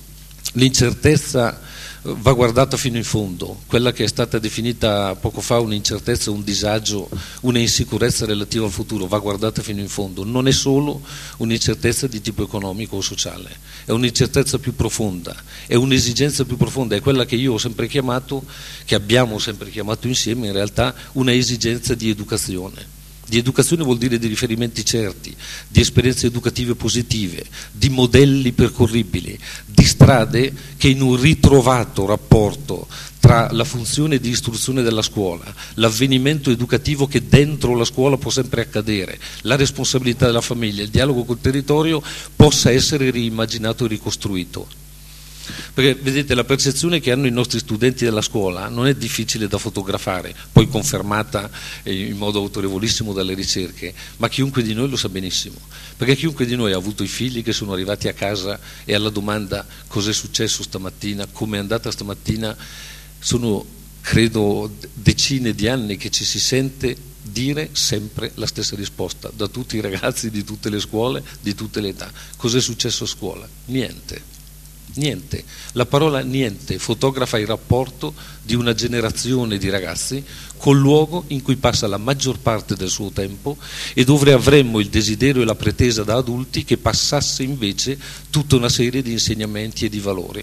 l'incertezza va guardata fino in fondo, quella che è stata definita poco fa un'incertezza, un disagio, una insicurezza relativa al futuro, va guardata fino in fondo. Non è solo un'incertezza di tipo economico o sociale, è un'incertezza più profonda, è un'esigenza più profonda, è quella che io ho sempre chiamato, che abbiamo sempre chiamato insieme in realtà, una esigenza di educazione. Di educazione vuol dire di riferimenti certi, di esperienze educative positive, di modelli percorribili, di strade che in un ritrovato rapporto tra la funzione di istruzione della scuola, l'avvenimento educativo che dentro la scuola può sempre accadere, la responsabilità della famiglia, il dialogo col territorio, possa essere reimmaginato e ricostruito. Perché vedete, la percezione che hanno i nostri studenti della scuola non è difficile da fotografare, poi confermata in modo autorevolissimo dalle ricerche, ma chiunque di noi lo sa benissimo, perché chiunque di noi ha avuto i figli che sono arrivati a casa e alla domanda cos'è successo stamattina, come è andata stamattina, sono credo decine di anni che ci si sente dire sempre la stessa risposta da tutti i ragazzi di tutte le scuole, di tutte le età. Cos'è successo a scuola? Niente. Niente, la parola niente fotografa il rapporto di una generazione di ragazzi col luogo in cui passa la maggior parte del suo tempo e dove avremmo il desiderio e la pretesa da adulti che passasse invece tutta una serie di insegnamenti e di valori.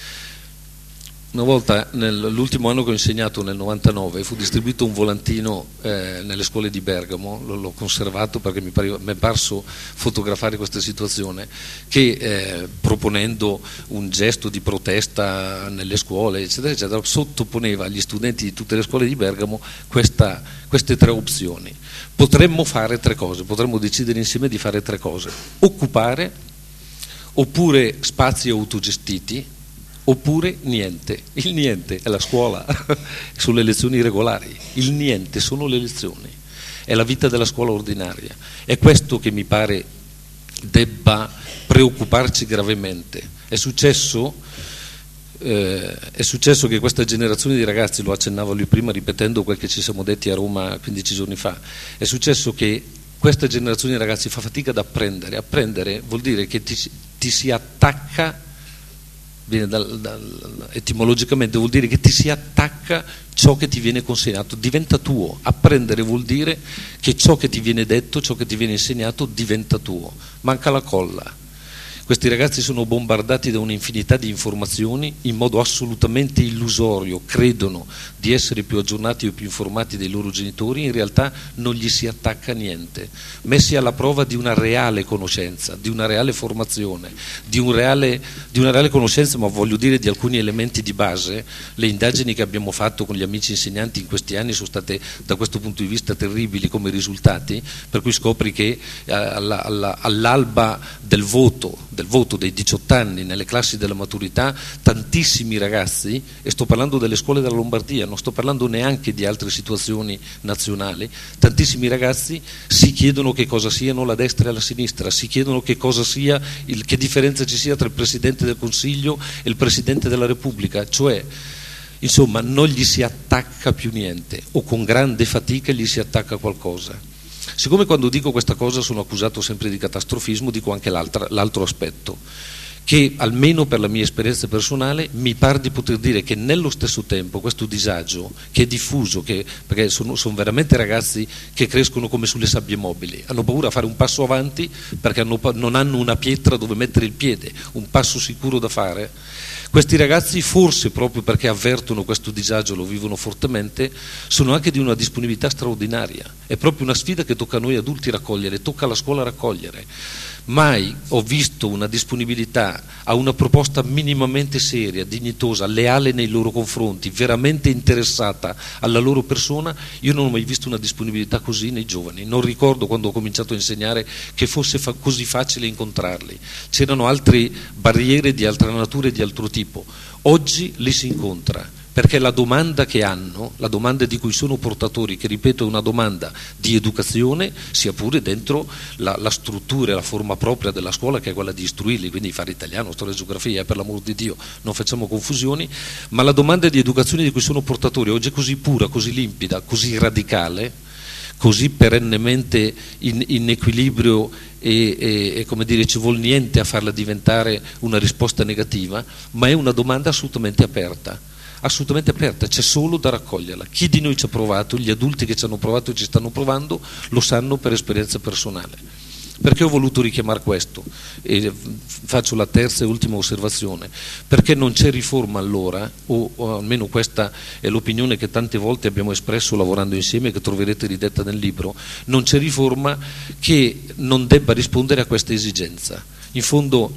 Una volta, nell'ultimo anno che ho insegnato nel novantanove, fu distribuito un volantino eh, nelle scuole di Bergamo, l'ho conservato perché mi, pare, mi è parso fotografare questa situazione, che eh, proponendo un gesto di protesta nelle scuole, eccetera, eccetera, sottoponeva agli studenti di tutte le scuole di Bergamo questa, queste tre opzioni. Potremmo fare tre cose, potremmo decidere insieme di fare tre cose: occupare, oppure spazi autogestiti, oppure niente. Il niente è la scuola, sono le lezioni regolari, il niente sono le lezioni, è la vita della scuola ordinaria. È questo che mi pare debba preoccuparci gravemente. È successo, eh, è successo che questa generazione di ragazzi, lo accennava lui prima ripetendo quel che ci siamo detti a Roma quindici giorni fa, è successo che questa generazione di ragazzi fa fatica ad apprendere. Apprendere vuol dire che ti, ti si attacca, viene dal, dal, etimologicamente vuol dire che ti si attacca ciò che ti viene consegnato, diventa tuo. Apprendere vuol dire che ciò che ti viene detto, ciò che ti viene insegnato diventa tuo, manca la colla. Questi ragazzi sono bombardati da un'infinità di informazioni in modo assolutamente illusorio, credono di essere più aggiornati o più informati dei loro genitori, in realtà non gli si attacca niente, messi alla prova di una reale conoscenza, di una reale formazione, di, un reale, di una reale conoscenza, ma voglio dire di alcuni elementi di base. Le indagini che abbiamo fatto con gli amici insegnanti in questi anni sono state da questo punto di vista terribili come risultati, per cui scopri che alla, alla, all'alba del voto del voto dei diciotto anni nelle classi della maturità, tantissimi ragazzi, e sto parlando delle scuole della Lombardia, non sto parlando neanche di altre situazioni nazionali, tantissimi ragazzi si chiedono che cosa siano la destra e la sinistra, si chiedono che cosa sia, il, che differenza ci sia tra il Presidente del Consiglio e il Presidente della Repubblica, cioè insomma non gli si attacca più niente, o con grande fatica gli si attacca qualcosa. Siccome quando dico questa cosa sono accusato sempre di catastrofismo, dico anche l'altro aspetto, che almeno per la mia esperienza personale mi pare di poter dire che nello stesso tempo questo disagio che è diffuso, che, perché sono, sono veramente ragazzi che crescono come sulle sabbie mobili, hanno paura a fare un passo avanti perché hanno, non hanno una pietra dove mettere il piede, un passo sicuro da fare. Questi ragazzi, forse proprio perché avvertono questo disagio, lo vivono fortemente, sono anche di una disponibilità straordinaria. È proprio una sfida che tocca a noi adulti raccogliere, tocca alla scuola raccogliere. mai ho visto una disponibilità a una proposta minimamente seria, dignitosa, leale nei loro confronti, veramente interessata alla loro persona. Io non ho mai visto una disponibilità così nei giovani. Non ricordo quando ho cominciato a insegnare che fosse fa- così facile incontrarli. C'erano altre barriere di altra natura e di altro tipo. Oggi li si incontra, perché la domanda che hanno, la domanda di cui sono portatori, che ripeto è una domanda di educazione, sia pure dentro la, la struttura e la forma propria della scuola, che è quella di istruirli, quindi fare italiano, storia e geografia, per l'amor di Dio non facciamo confusioni, ma la domanda di educazione di cui sono portatori oggi è così pura, così limpida, così radicale, così perennemente in, in equilibrio e, e, e come dire, ci vuol niente a farla diventare una risposta negativa, ma è una domanda assolutamente aperta. assolutamente aperta, c'è solo da raccoglierla. Chi di noi ci ha provato, gli adulti che ci hanno provato e ci stanno provando, lo sanno per esperienza personale. Perché ho voluto richiamare questo? E faccio la terza e ultima osservazione. Perché non c'è riforma allora, o, o almeno questa è l'opinione che tante volte abbiamo espresso lavorando insieme, che troverete ridetta nel libro, non c'è riforma che non debba rispondere a questa esigenza. In fondo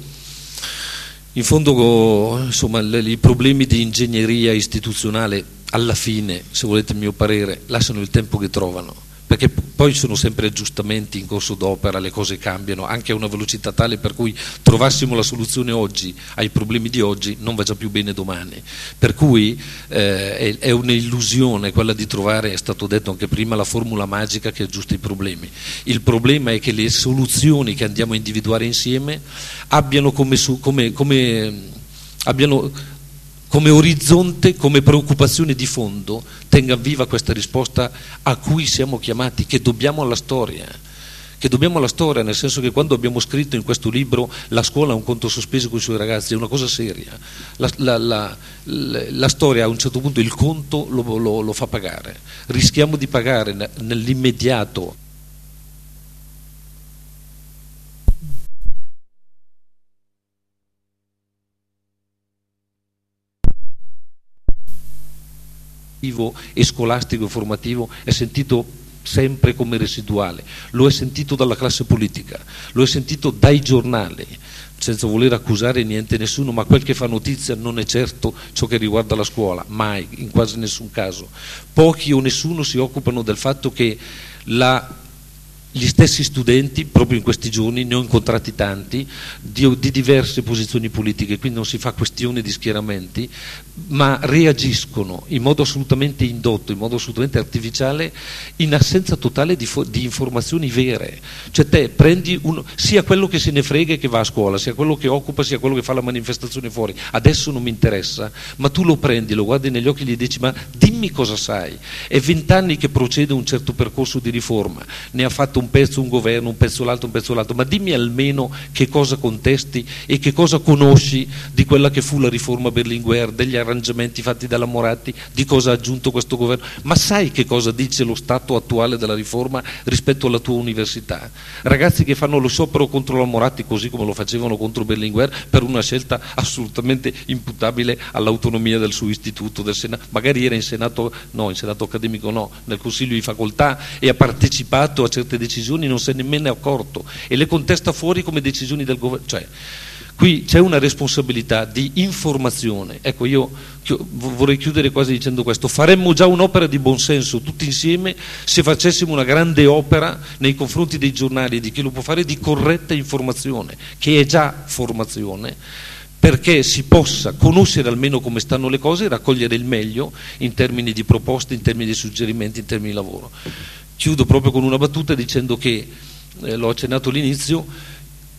In fondo, insomma, i problemi di ingegneria istituzionale, alla fine, se volete il mio parere, lasciano il tempo che trovano, perché poi sono sempre aggiustamenti in corso d'opera, le cose cambiano, anche a una velocità tale per cui trovassimo la soluzione oggi ai problemi di oggi non va già più bene domani. Per cui eh, è, è un'illusione quella di trovare, è stato detto anche prima, la formula magica che aggiusta i problemi. Il problema è che le soluzioni che andiamo a individuare insieme abbiano come, su, come, come, abbiano come orizzonte, come preoccupazione di fondo, tenga viva questa risposta a cui siamo chiamati, che dobbiamo alla storia, che dobbiamo alla storia, nel senso che quando abbiamo scritto in questo libro la scuola ha un conto sospeso con i suoi ragazzi, è una cosa seria. La, la, la, la, la storia a un certo punto il conto lo, lo, lo fa pagare, rischiamo di pagare nell'immediato. E scolastico e formativo è sentito sempre come residuale, lo è sentito dalla classe politica, lo è sentito dai giornali, senza voler accusare niente e nessuno, ma quel che fa notizia non è certo ciò che riguarda la scuola, mai, in quasi nessun caso. Pochi o nessuno si occupano del fatto che la gli stessi studenti, proprio in questi giorni, ne ho incontrati tanti, di, di diverse posizioni politiche, quindi non si fa questione di schieramenti, ma reagiscono in modo assolutamente indotto, in modo assolutamente artificiale, in assenza totale di, di informazioni vere. Cioè te prendi uno, sia quello che se ne frega e che va a scuola, sia quello che occupa, sia quello che fa la manifestazione fuori, adesso non mi interessa, ma tu lo prendi, lo guardi negli occhi e gli dici: ma dimmi cosa sai. È vent'anni che procede un certo percorso di riforma, ne ha fatto un pezzo un governo, un pezzo l'altro, un pezzo l'altro, ma dimmi almeno che cosa contesti e che cosa conosci di quella che fu la riforma Berlinguer, degli arrangiamenti fatti dalla Moratti, di cosa ha aggiunto questo governo, ma sai che cosa dice lo stato attuale della riforma rispetto alla tua università? Ragazzi che fanno lo sciopero contro la Moratti così come lo facevano contro Berlinguer per una scelta assolutamente imputabile all'autonomia del suo istituto, del Senato, magari era in Senato, no, in Senato accademico no, nel Consiglio di facoltà, e ha partecipato a certe decisioni, non se nemmeno è accorto e le contesta fuori come decisioni del governo. Cioè, qui c'è una responsabilità di informazione. Ecco, io vorrei chiudere quasi dicendo questo: faremmo già un'opera di buonsenso tutti insieme se facessimo una grande opera nei confronti dei giornali e di chi lo può fare, di corretta informazione, che è già formazione, perché si possa conoscere almeno come stanno le cose e raccogliere il meglio in termini di proposte, in termini di suggerimenti, in termini di lavoro. Chiudo proprio con una battuta dicendo che, eh, l'ho accennato all'inizio,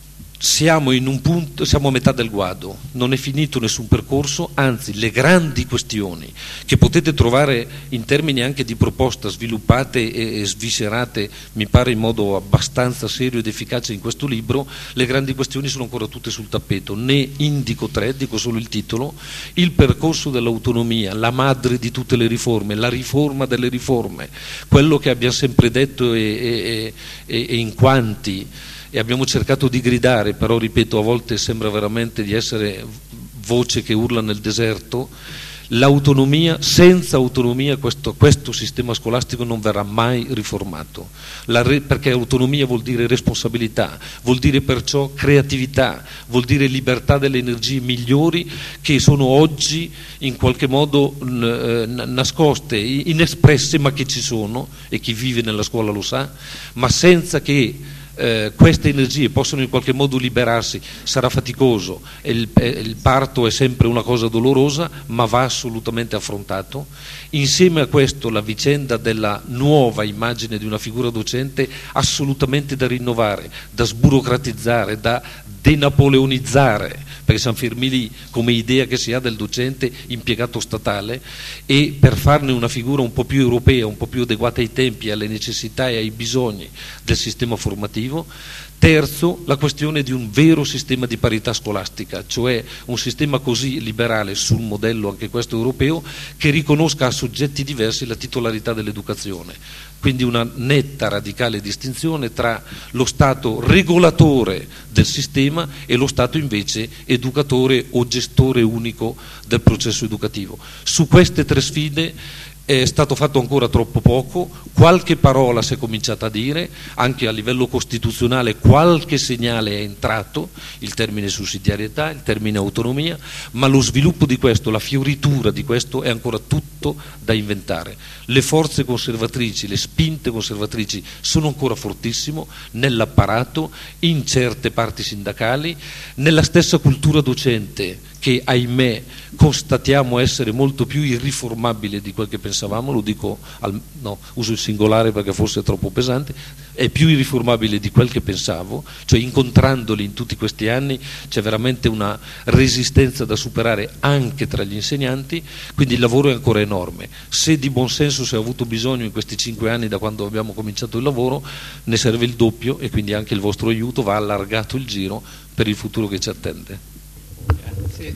siamo in un punto, siamo a metà del guado, non è finito nessun percorso, anzi le grandi questioni che potete trovare in termini anche di proposta sviluppate e, e sviscerate, mi pare in modo abbastanza serio ed efficace in questo libro, le grandi questioni sono ancora tutte sul tappeto. Ne indico tre, dico solo il titolo: il percorso dell'autonomia, la madre di tutte le riforme, la riforma delle riforme, quello che abbiamo sempre detto e, e, e, e in quanti e abbiamo cercato di gridare, però ripeto, a volte sembra veramente di essere voce che urla nel deserto. L'autonomia, senza autonomia questo, questo sistema scolastico non verrà mai riformato, La re, perché autonomia vuol dire responsabilità, vuol dire perciò creatività, vuol dire libertà delle energie migliori che sono oggi in qualche modo n- nascoste, inespresse, ma che ci sono, e chi vive nella scuola lo sa, ma senza che Eh, queste energie possono in qualche modo liberarsi sarà faticoso, e il, eh, il parto è sempre una cosa dolorosa, ma va assolutamente affrontato. Insieme a questo la vicenda della nuova immagine di una figura docente assolutamente da rinnovare, da sburocratizzare, da denapoleonizzare, perché siamo fermi lì come idea che si ha del docente impiegato statale, e per farne una figura un po' più europea, un po' più adeguata ai tempi, alle necessità e ai bisogni del sistema formativo. Terzo, la questione di un vero sistema di parità scolastica, cioè un sistema così liberale sul modello anche questo europeo, che riconosca a soggetti diversi la titolarità dell'educazione. Quindi una netta, radicale distinzione tra lo Stato regolatore del sistema e lo Stato invece educatore o gestore unico del processo educativo. Su queste tre sfide è stato fatto ancora troppo poco, qualche parola si è cominciata a dire, anche a livello costituzionale qualche segnale è entrato, il termine sussidiarietà, il termine autonomia, ma lo sviluppo di questo, la fioritura di questo è ancora tutto da inventare. Le forze conservatrici, le spinte conservatrici sono ancora fortissimo nell'apparato, in certe parti sindacali, nella stessa cultura docente, che ahimè constatiamo essere molto più irriformabile di quel che pensavamo, lo dico, al, no, uso il singolare perché forse è troppo pesante, è più irriformabile di quel che pensavo, cioè incontrandoli in tutti questi anni c'è veramente una resistenza da superare anche tra gli insegnanti, quindi il lavoro è ancora enorme. Se di buonsenso si è avuto bisogno in questi cinque anni da quando abbiamo cominciato il lavoro, ne serve il doppio, e quindi anche il vostro aiuto, va allargato il giro per il futuro che ci attende. Grazie.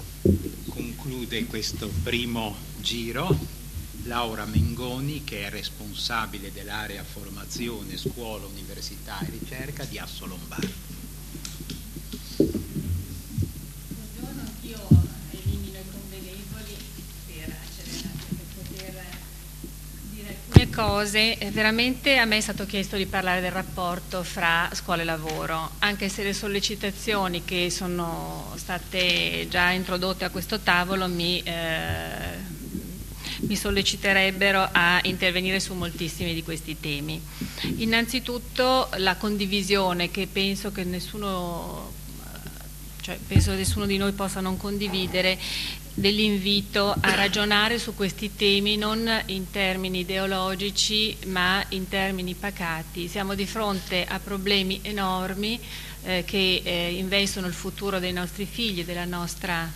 Conclude questo primo giro Laura Mengoni, che è responsabile dell'area formazione, scuola, università e ricerca di Asso Lombardo. Buongiorno, anch'io elimino i convenevoli per, per poter dire alcune cose. Veramente a me è stato chiesto di parlare del rapporto fra scuola e lavoro, anche se le sollecitazioni che sono state già introdotte a questo tavolo mi, eh, mi solleciterebbero a intervenire su moltissimi di questi temi. Innanzitutto la condivisione, che penso che nessuno, cioè penso che nessuno di noi possa non condividere, dell'invito a ragionare su questi temi non in termini ideologici ma in termini pacati. Siamo di fronte a problemi enormi eh, che eh, investono il futuro dei nostri figli, della nostra,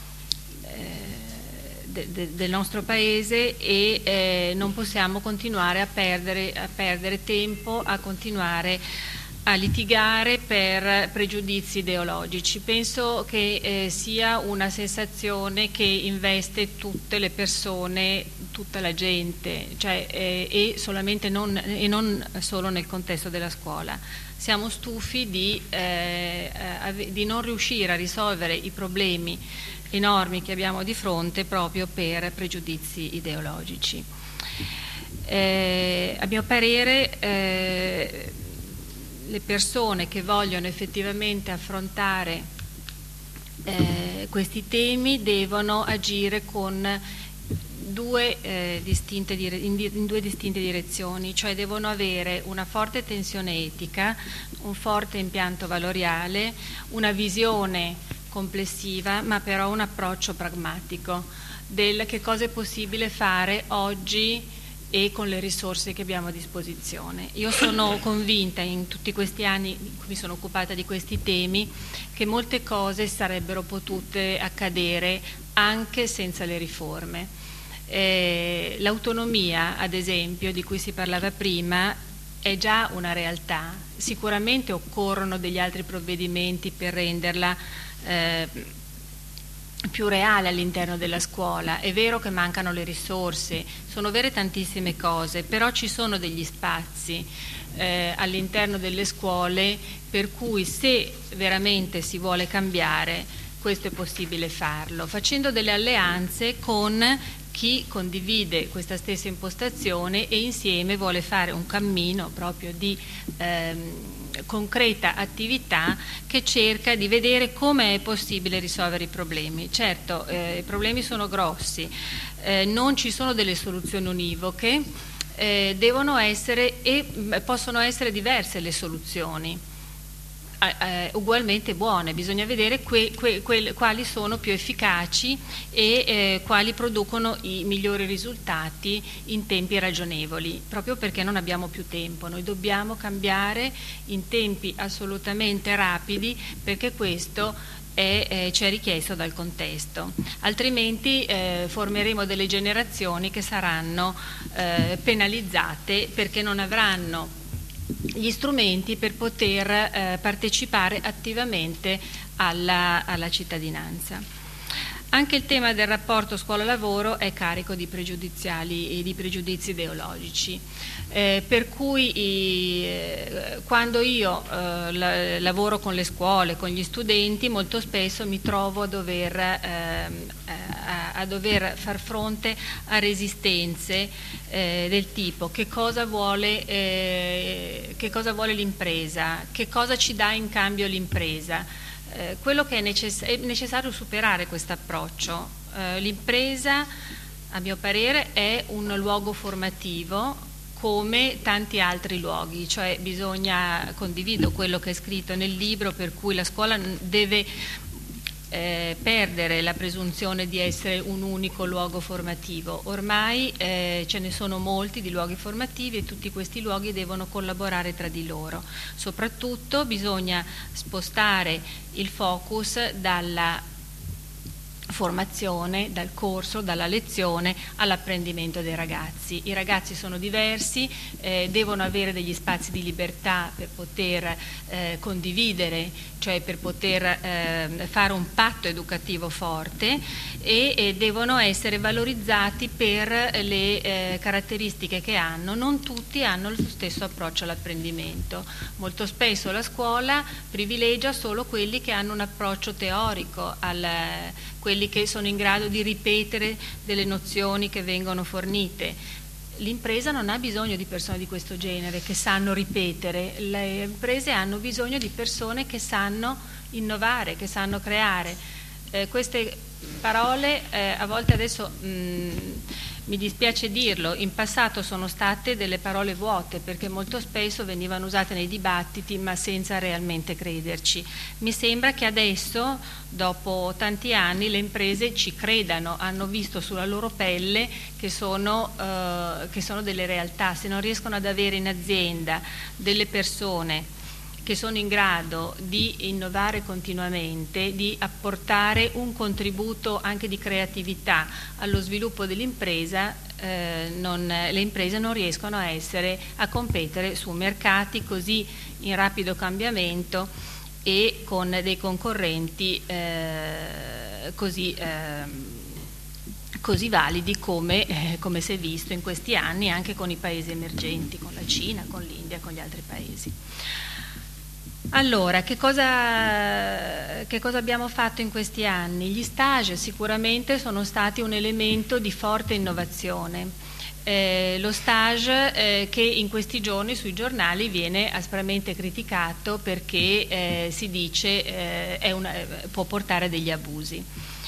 eh, de, de, del nostro paese, e eh, non possiamo continuare a perdere, a perdere tempo, a continuare a litigare per pregiudizi ideologici. Penso che eh, sia una sensazione che investe tutte le persone, tutta la gente, cioè, eh, e, solamente non, e non solo nel contesto della scuola. Siamo stufi di, eh, di non riuscire a risolvere i problemi enormi che abbiamo di fronte proprio per pregiudizi ideologici. Eh, a mio parere eh, le persone che vogliono effettivamente affrontare eh, questi temi devono agire con due, eh, distinte dire, in, in due distinte direzioni, cioè devono avere una forte tensione etica, un forte impianto valoriale, una visione complessiva, ma però un approccio pragmatico del che cosa è possibile fare oggi e con le risorse che abbiamo a disposizione. Io sono convinta, in tutti questi anni in cui mi sono occupata di questi temi, che molte cose sarebbero potute accadere anche senza le riforme. Eh, l'autonomia, ad esempio, di cui si parlava prima, è già una realtà. Sicuramente occorrono degli altri provvedimenti per renderla eh, più reale all'interno della scuola. È vero che mancano le risorse, sono vere tantissime cose, però ci sono degli spazi eh, all'interno delle scuole per cui, se veramente si vuole cambiare, questo è possibile farlo, facendo delle alleanze con chi condivide questa stessa impostazione e insieme vuole fare un cammino proprio di ehm, concreta attività che cerca di vedere come è possibile risolvere i problemi. Certo, eh, i problemi sono grossi, eh, non ci sono delle soluzioni univoche, eh, devono essere e possono essere diverse le soluzioni. Eh, ugualmente buone, bisogna vedere que, que, que, quali sono più efficaci e eh, quali producono i migliori risultati in tempi ragionevoli, proprio perché non abbiamo più tempo. Noi dobbiamo cambiare in tempi assolutamente rapidi, perché questo è, eh, ci è richiesto dal contesto, altrimenti eh, formeremo delle generazioni che saranno eh, penalizzate perché non avranno gli strumenti per poter eh, partecipare attivamente alla, alla cittadinanza. Anche il tema del rapporto scuola-lavoro è carico di pregiudiziali e di pregiudizi ideologici, eh, per cui eh, quando io eh, la, lavoro con le scuole, con gli studenti, molto spesso mi trovo a dover, eh, a, a dover far fronte a resistenze eh, del tipo: che cosa vuole, eh, che cosa vuole l'impresa, che cosa ci dà in cambio l'impresa. Eh, quello che è, necess- è necessario superare questo approccio. Eh, l'impresa, a mio parere, è un luogo formativo come tanti altri luoghi, cioè bisogna, condivido quello che è scritto nel libro, per cui la scuola deve eh, perdere la presunzione di essere un unico luogo formativo. Ormai eh, ce ne sono molti di luoghi formativi e tutti questi luoghi devono collaborare tra di loro. Soprattutto bisogna spostare il focus dalla formazione, dal corso, dalla lezione all'apprendimento dei ragazzi. I ragazzi sono diversi, eh, devono avere degli spazi di libertà per poter eh, condividere, cioè per poter eh, fare un patto educativo forte e, e devono essere valorizzati per le eh, caratteristiche che hanno. Non tutti hanno lo stesso approccio all'apprendimento. Molto spesso la scuola privilegia solo quelli che hanno un approccio teorico, al, quelli che sono in grado di ripetere delle nozioni che vengono fornite. L'impresa non ha bisogno di persone di questo genere che sanno ripetere, le imprese hanno bisogno di persone che sanno innovare, che sanno creare. Eh, queste parole eh, a volte adesso mh, mi dispiace dirlo, in passato sono state delle parole vuote, perché molto spesso venivano usate nei dibattiti ma senza realmente crederci. Mi sembra che adesso, dopo tanti anni, le imprese ci credano, hanno visto sulla loro pelle che sono, eh, che sono delle realtà. Se non riescono ad avere in azienda delle persone che sono in grado di innovare continuamente, di apportare un contributo anche di creatività allo sviluppo dell'impresa, eh, non, le imprese non riescono a essere, a competere su mercati così in rapido cambiamento e con dei concorrenti eh, così, eh, così validi come, eh, come si è visto in questi anni anche con i paesi emergenti, con la Cina, con l'India, con gli altri paesi. Allora, che cosa, che cosa abbiamo fatto in questi anni? Gli stage sicuramente sono stati un elemento di forte innovazione. Eh, lo stage eh, che in questi giorni sui giornali viene aspramente criticato perché eh, si dice eh, è una, può portare a degli abusi.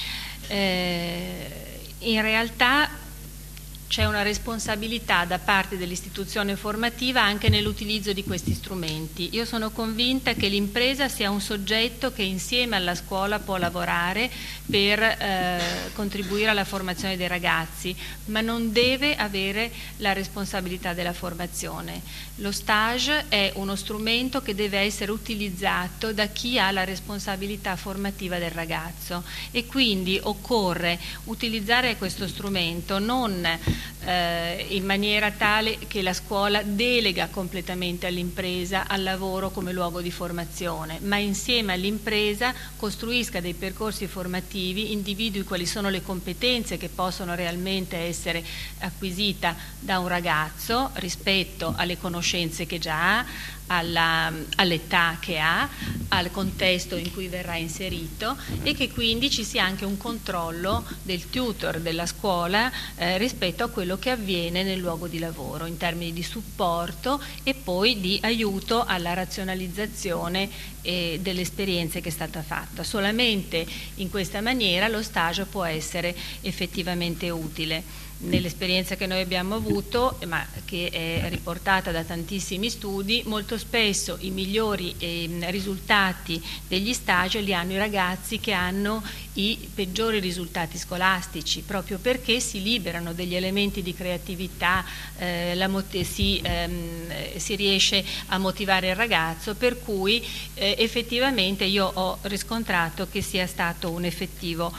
Eh, in realtà c'è una responsabilità da parte dell'istituzione formativa anche nell'utilizzo di questi strumenti. Io sono convinta che l'impresa sia un soggetto che insieme alla scuola può lavorare per eh, contribuire alla formazione dei ragazzi, ma non deve avere la responsabilità della formazione. Lo stage è uno strumento che deve essere utilizzato da chi ha la responsabilità formativa del ragazzo e quindi occorre utilizzare questo strumento non eh, in maniera tale che la scuola delega completamente all'impresa, al lavoro come luogo di formazione, ma insieme all'impresa costruisca dei percorsi formativi, individui quali sono le competenze che possono realmente essere acquisite da un ragazzo rispetto alle conoscenze che già ha, all'età che ha, al contesto in cui verrà inserito, e che quindi ci sia anche un controllo del tutor della scuola eh, rispetto a quello che avviene nel luogo di lavoro in termini di supporto e poi di aiuto alla razionalizzazione eh, delle esperienze che è stata fatta. Solamente in questa maniera lo stage può essere effettivamente utile. Nell'esperienza che noi abbiamo avuto, ma che è riportata da tantissimi studi, molto spesso i migliori eh, risultati degli stage li hanno i ragazzi che hanno i peggiori risultati scolastici, proprio perché si liberano degli elementi di creatività, eh, la si, ehm, si riesce a motivare il ragazzo, per cui eh, effettivamente io ho riscontrato che sia stato un effettivo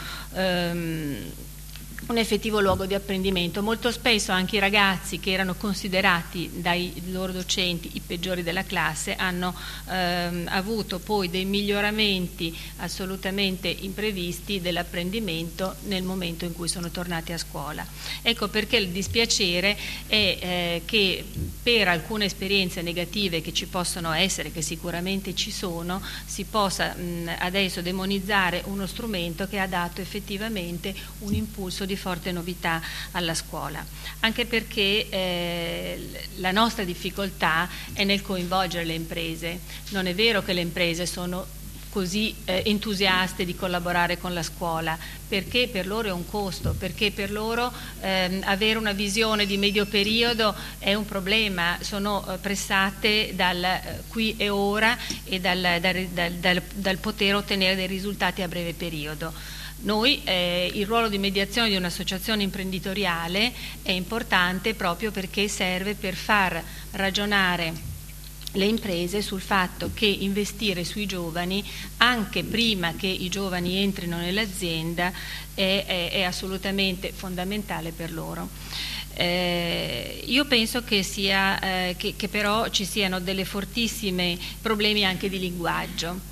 ehm, un effettivo luogo di apprendimento. Molto spesso anche i ragazzi che erano considerati dai loro docenti i peggiori della classe hanno ehm, avuto poi dei miglioramenti assolutamente imprevisti dell'apprendimento nel momento in cui sono tornati a scuola. Ecco perché il dispiacere è eh, che per alcune esperienze negative che ci possono essere, che sicuramente ci sono, si possa mh, adesso demonizzare uno strumento che ha dato effettivamente un impulso di forte novità alla scuola, anche perché eh, la nostra difficoltà è nel coinvolgere le imprese. Non è vero che le imprese sono così eh, entusiaste di collaborare con la scuola, perché per loro è un costo, perché per loro ehm, avere una visione di medio periodo è un problema, sono eh, pressate dal eh, qui e ora e dal, dal, dal, dal, dal poter ottenere dei risultati a breve periodo. Noi, eh, il ruolo di mediazione di un'associazione imprenditoriale è importante proprio perché serve per far ragionare le imprese sul fatto che investire sui giovani, anche prima che i giovani entrino nell'azienda, è, è, è assolutamente fondamentale per loro. Eh, io penso che, sia, eh, che, che però ci siano delle fortissime problemi anche di linguaggio.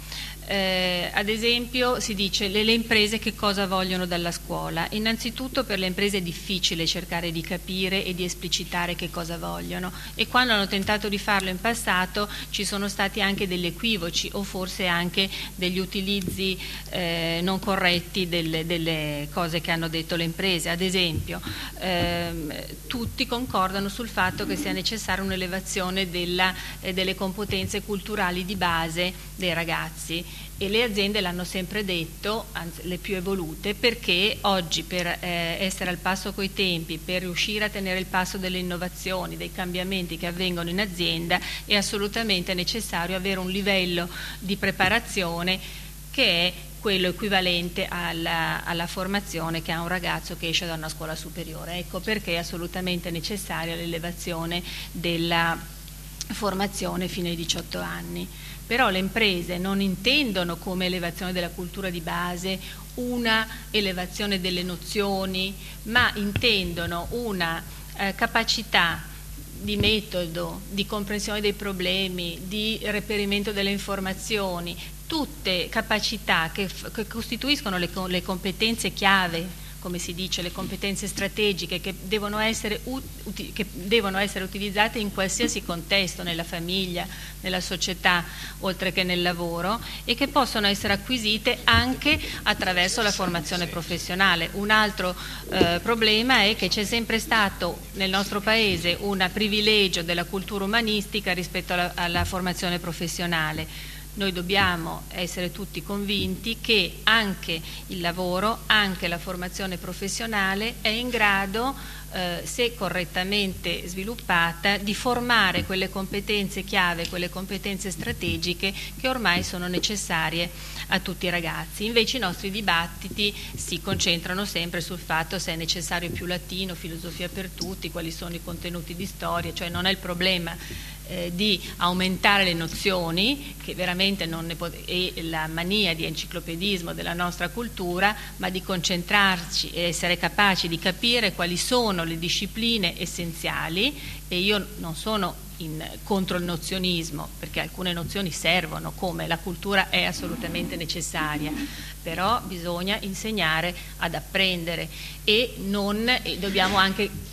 Eh, ad esempio si dice le, le imprese che cosa vogliono dalla scuola. Innanzitutto per le imprese è difficile cercare di capire e di esplicitare che cosa vogliono, e quando hanno tentato di farlo in passato ci sono stati anche degli equivoci o forse anche degli utilizzi eh, non corretti delle, delle cose che hanno detto le imprese. Ad esempio ehm, tutti concordano sul fatto che sia necessaria un'elevazione della, eh, delle competenze culturali di base dei ragazzi, e le aziende l'hanno sempre detto, anzi le più evolute, perché oggi per eh, essere al passo coi tempi, per riuscire a tenere il passo delle innovazioni, dei cambiamenti che avvengono in azienda, è assolutamente necessario avere un livello di preparazione che è quello equivalente alla, alla formazione che ha un ragazzo che esce da una scuola superiore. Ecco perché è assolutamente necessaria l'elevazione della formazione fino ai diciotto anni. Però le imprese non intendono come elevazione della cultura di base una elevazione delle nozioni, ma intendono una eh, capacità di metodo, di comprensione dei problemi, di reperimento delle informazioni, tutte capacità che, che costituiscono le, le competenze chiave, come si dice, le competenze strategiche che devono essere, uti, che devono essere utilizzate in qualsiasi contesto, nella famiglia, nella società, oltre che nel lavoro, e che possono essere acquisite anche attraverso la formazione professionale. Un altro eh, problema è che c'è sempre stato nel nostro Paese un privilegio della cultura umanistica rispetto alla, alla formazione professionale. Noi dobbiamo essere tutti convinti che anche il lavoro, anche la formazione professionale è in grado, eh, se correttamente sviluppata, di formare quelle competenze chiave, quelle competenze strategiche che ormai sono necessarie a tutti i ragazzi. Invece i nostri dibattiti si concentrano sempre sul fatto se è necessario più latino, filosofia per tutti, quali sono i contenuti di storia, cioè non è il problema eh, di aumentare le nozioni, che veramente non ne pot- è la mania di enciclopedismo della nostra cultura, ma di concentrarci e essere capaci di capire quali sono le discipline essenziali. E io non sono in, contro il nozionismo, perché alcune nozioni servono, come la cultura è assolutamente necessaria, però bisogna insegnare ad apprendere e, non, e dobbiamo anche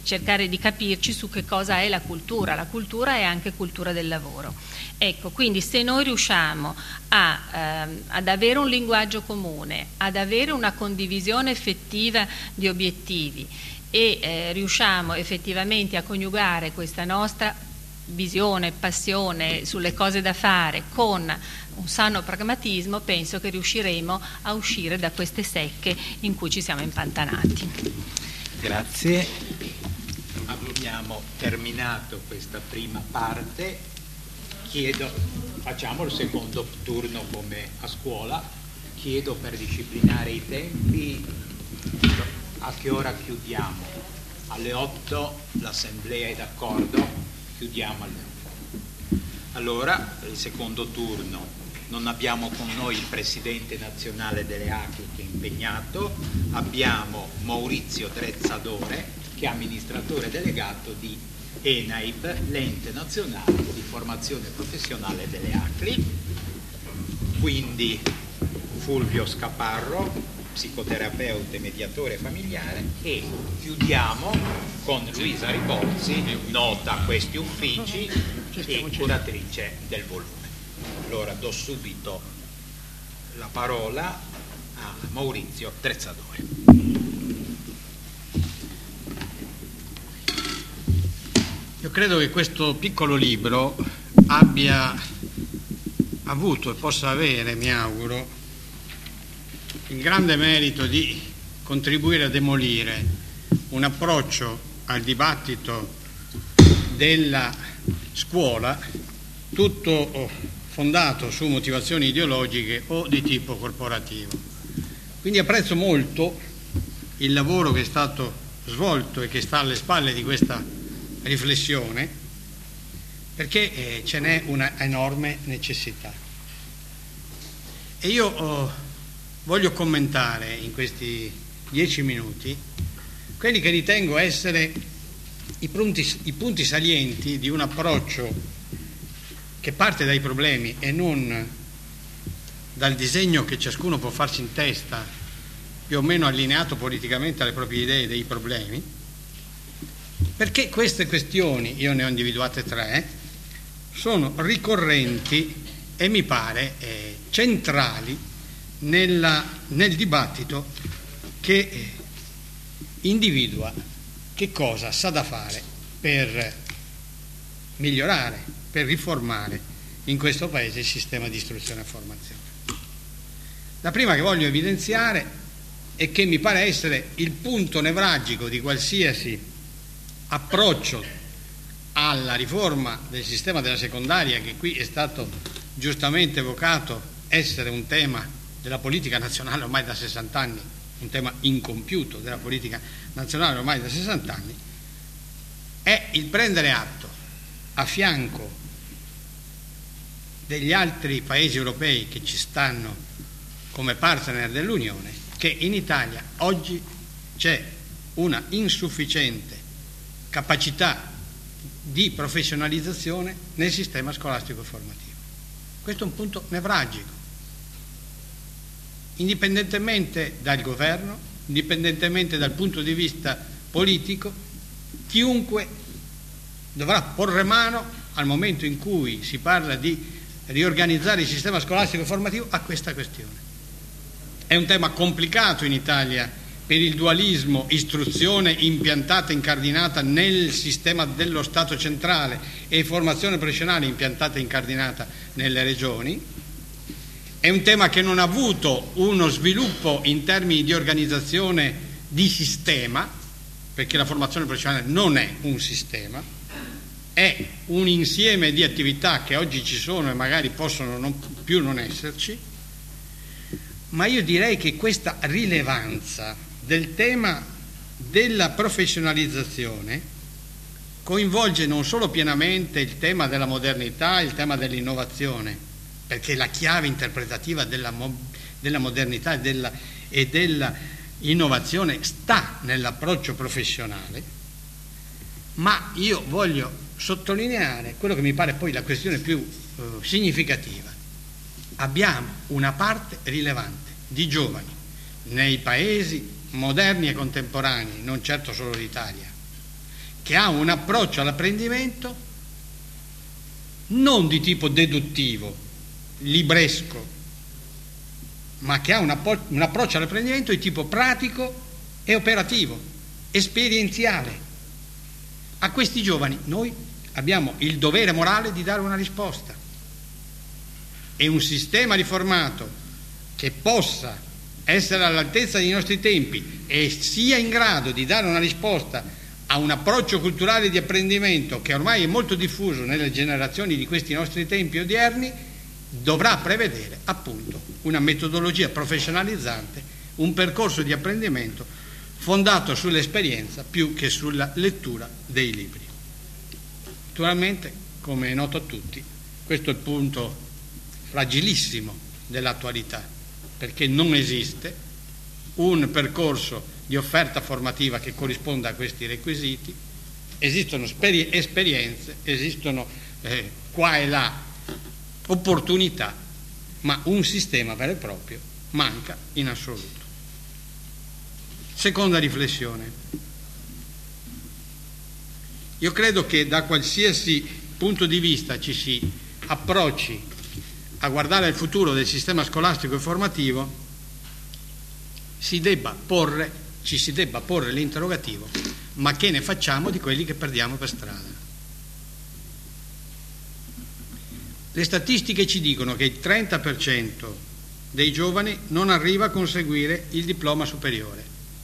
cercare di capirci su che cosa è la cultura. La cultura è anche cultura del lavoro. Ecco, quindi se noi riusciamo a, ehm, ad avere un linguaggio comune, ad avere una condivisione effettiva di obiettivi e eh, riusciamo effettivamente a coniugare questa nostra visione, passione sulle cose da fare con un sano pragmatismo, penso che riusciremo a uscire da queste secche in cui ci siamo impantanati. Grazie. Abbiamo terminato questa prima parte. Chiedo, facciamo il secondo turno come a scuola. Chiedo per disciplinare i tempi, a che ora chiudiamo? Alle otto l'assemblea è d'accordo? Chiudiamo alle otto. Allora, il secondo turno. Non abbiamo con noi il presidente nazionale delle A C L I che è impegnato, abbiamo Maurizio Drezzadore che è amministratore delegato di ENAIP, l'ente nazionale di formazione professionale delle A C L I, quindi Fulvio Scaparro, psicoterapeuta e mediatore familiare, e chiudiamo con Luisa Ribozzi, nota a questi uffici e curatrice del volume. Allora do subito la parola a Maurizio Drezzadore. Io credo che questo piccolo libro abbia avuto e possa avere, mi auguro, il grande merito di contribuire a demolire un approccio al dibattito della scuola tutto fondato su motivazioni ideologiche o di tipo corporativo. Quindi apprezzo molto il lavoro che è stato svolto e che sta alle spalle di questa riflessione, perché eh, ce n'è una enorme necessità. E io oh, voglio commentare in questi dieci minuti quelli che ritengo essere i punti, i punti salienti di un approccio che parte dai problemi e non dal disegno che ciascuno può farsi in testa, più o meno allineato politicamente alle proprie idee dei problemi, perché queste questioni, io ne ho individuate tre, sono ricorrenti e mi pare eh, centrali nella, nel dibattito che eh, individua che cosa s'ha da fare per migliorare, per riformare in questo Paese il sistema di istruzione e formazione. La prima che voglio evidenziare e che mi pare essere il punto nevralgico di qualsiasi approccio alla riforma del sistema della secondaria, che qui è stato giustamente evocato essere un tema della politica nazionale ormai da sessanta anni, un tema incompiuto della politica nazionale ormai da sessanta anni, è il prendere atto a fianco degli altri paesi europei che ci stanno come partner dell'Unione, che in Italia oggi c'è una insufficiente capacità di professionalizzazione nel sistema scolastico e formativo. Questo è un punto nevralgico. Indipendentemente dal governo, indipendentemente dal punto di vista politico, chiunque dovrà porre mano, al momento in cui si parla di riorganizzare il sistema scolastico e formativo, a questa questione. È un tema complicato in Italia per il dualismo istruzione impiantata, incardinata nel sistema dello Stato centrale e formazione professionale impiantata e incardinata nelle regioni. È un tema che non ha avuto uno sviluppo in termini di organizzazione di sistema, perché la formazione professionale non è un sistema, è un insieme di attività che oggi ci sono e magari possono non, più non esserci, ma io direi che questa rilevanza del tema della professionalizzazione coinvolge non solo pienamente il tema della modernità, il tema dell'innovazione, perché la chiave interpretativa della, mo- della modernità e della, e della innovazione sta nell'approccio professionale, ma io voglio sottolineare quello che mi pare poi la questione più eh, significativa. Abbiamo una parte rilevante di giovani nei paesi moderni e contemporanei, non certo solo l'Italia, che ha un approccio all'apprendimento non di tipo deduttivo, libresco, ma che ha un, appo- un approccio all'apprendimento di tipo pratico e operativo, esperienziale. A questi giovani noi abbiamo il dovere morale di dare una risposta, e un sistema riformato che possa essere all'altezza dei nostri tempi e sia in grado di dare una risposta a un approccio culturale di apprendimento che ormai è molto diffuso nelle generazioni di questi nostri tempi odierni, dovrà prevedere appunto una metodologia professionalizzante, un percorso di apprendimento fondato sull'esperienza più che sulla lettura dei libri. Naturalmente, come è noto a tutti, questo è il punto fragilissimo dell'attualità, perché non esiste un percorso di offerta formativa che corrisponda a questi requisiti. Esistono speri- esperienze, esistono eh, qua e là opportunità, ma un sistema vero e proprio manca in assoluto. Seconda riflessione. Io credo che da qualsiasi punto di vista ci si approcci a guardare al futuro del sistema scolastico e formativo, si debba porre, ci si debba porre l'interrogativo: ma che ne facciamo di quelli che perdiamo per strada? Le statistiche ci dicono che il trenta per cento dei giovani non arriva a conseguire il diploma superiore,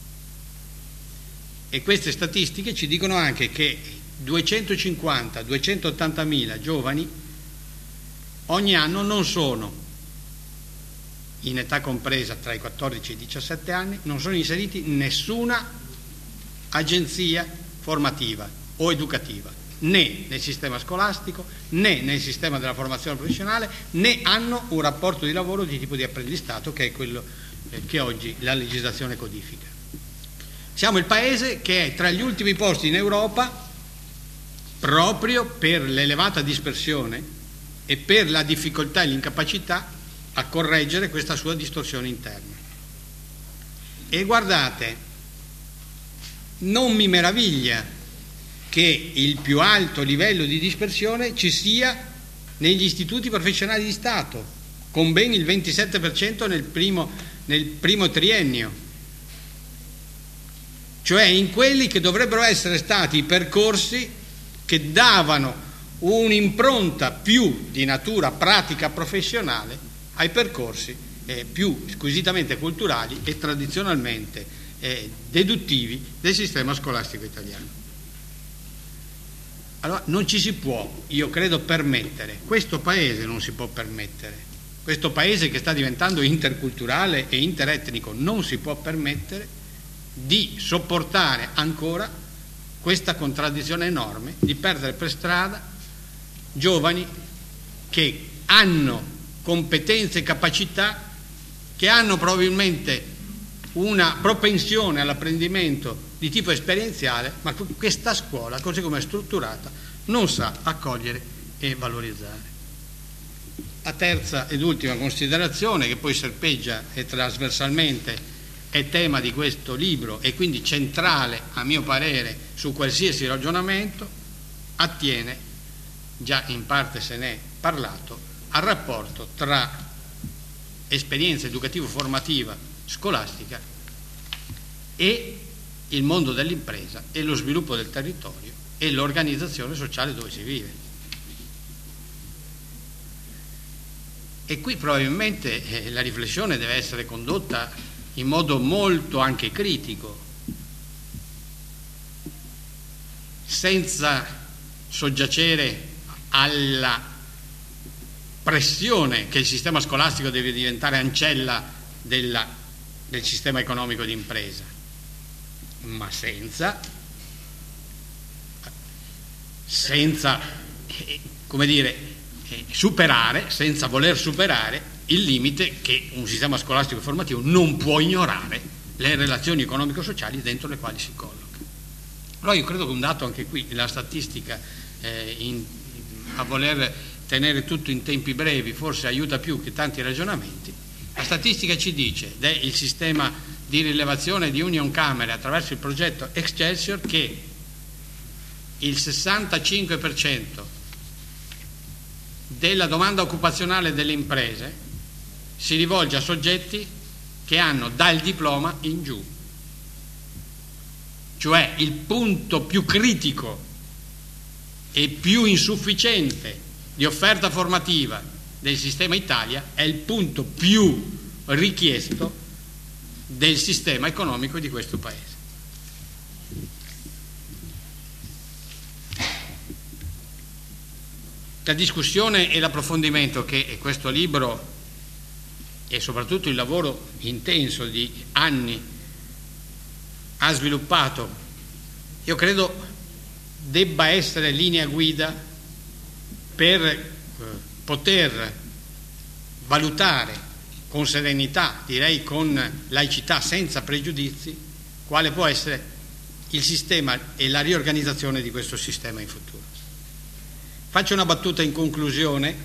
e queste statistiche ci dicono anche che duecentocinquanta duecentottantamila giovani ogni anno non sono, in età compresa tra i quattordici e i diciassette anni, non sono inseriti in nessuna agenzia formativa o educativa, né nel sistema scolastico, né nel sistema della formazione professionale, né hanno un rapporto di lavoro di tipo di apprendistato, che è quello eh, che oggi la legislazione codifica. Siamo il paese che è tra gli ultimi posti in Europa proprio per l'elevata dispersione e per la difficoltà e l'incapacità a correggere questa sua distorsione interna. E guardate, non mi meraviglia che il più alto livello di dispersione ci sia negli istituti professionali di Stato, con ben il ventisette per cento nel primo, nel primo triennio, cioè in quelli che dovrebbero essere stati i percorsi che davano un'impronta più di natura pratica professionale ai percorsi eh, più squisitamente culturali e tradizionalmente eh, deduttivi del sistema scolastico italiano. Allora non ci si può, io credo, permettere, questo paese non si può permettere, questo paese che sta diventando interculturale e interetnico non si può permettere di sopportare ancora questa contraddizione enorme, di perdere per strada giovani che hanno competenze e capacità, che hanno probabilmente una propensione all'apprendimento di tipo esperienziale, ma questa scuola, così come è strutturata, non sa accogliere e valorizzare. La terza ed ultima considerazione, che poi serpeggia e trasversalmente è tema di questo libro e quindi centrale, a mio parere, su qualsiasi ragionamento, attiene, già in parte se ne è parlato, al rapporto tra esperienza educativo-formativa scolastica e il mondo dell'impresa e lo sviluppo del territorio e l'organizzazione sociale dove si vive. E qui probabilmente eh, la riflessione deve essere condotta in modo molto anche critico, senza soggiacere alla pressione che il sistema scolastico deve diventare ancella della, del sistema economico di impresa, ma senza, senza eh, come dire, eh, superare, senza voler superare il limite che un sistema scolastico formativo non può ignorare le relazioni economico-sociali dentro le quali si colloca. Allora io credo che un dato anche qui, la statistica eh, in, a voler tenere tutto in tempi brevi forse aiuta più che tanti ragionamenti. La statistica ci dice, ed è il sistema di rilevazione di Union Camere attraverso il progetto Excelsior, che il sessantacinque per cento della domanda occupazionale delle imprese si rivolge a soggetti che hanno dal diploma in giù, cioè il punto più critico e più insufficiente di offerta formativa del sistema Italia è il punto più richiesto del sistema economico di questo Paese. La discussione e l'approfondimento che questo libro e soprattutto il lavoro intenso di anni ha sviluppato, io credo debba essere linea guida per eh, poter valutare con serenità, direi con laicità, senza pregiudizi, quale può essere il sistema e la riorganizzazione di questo sistema in futuro. Faccio una battuta in conclusione,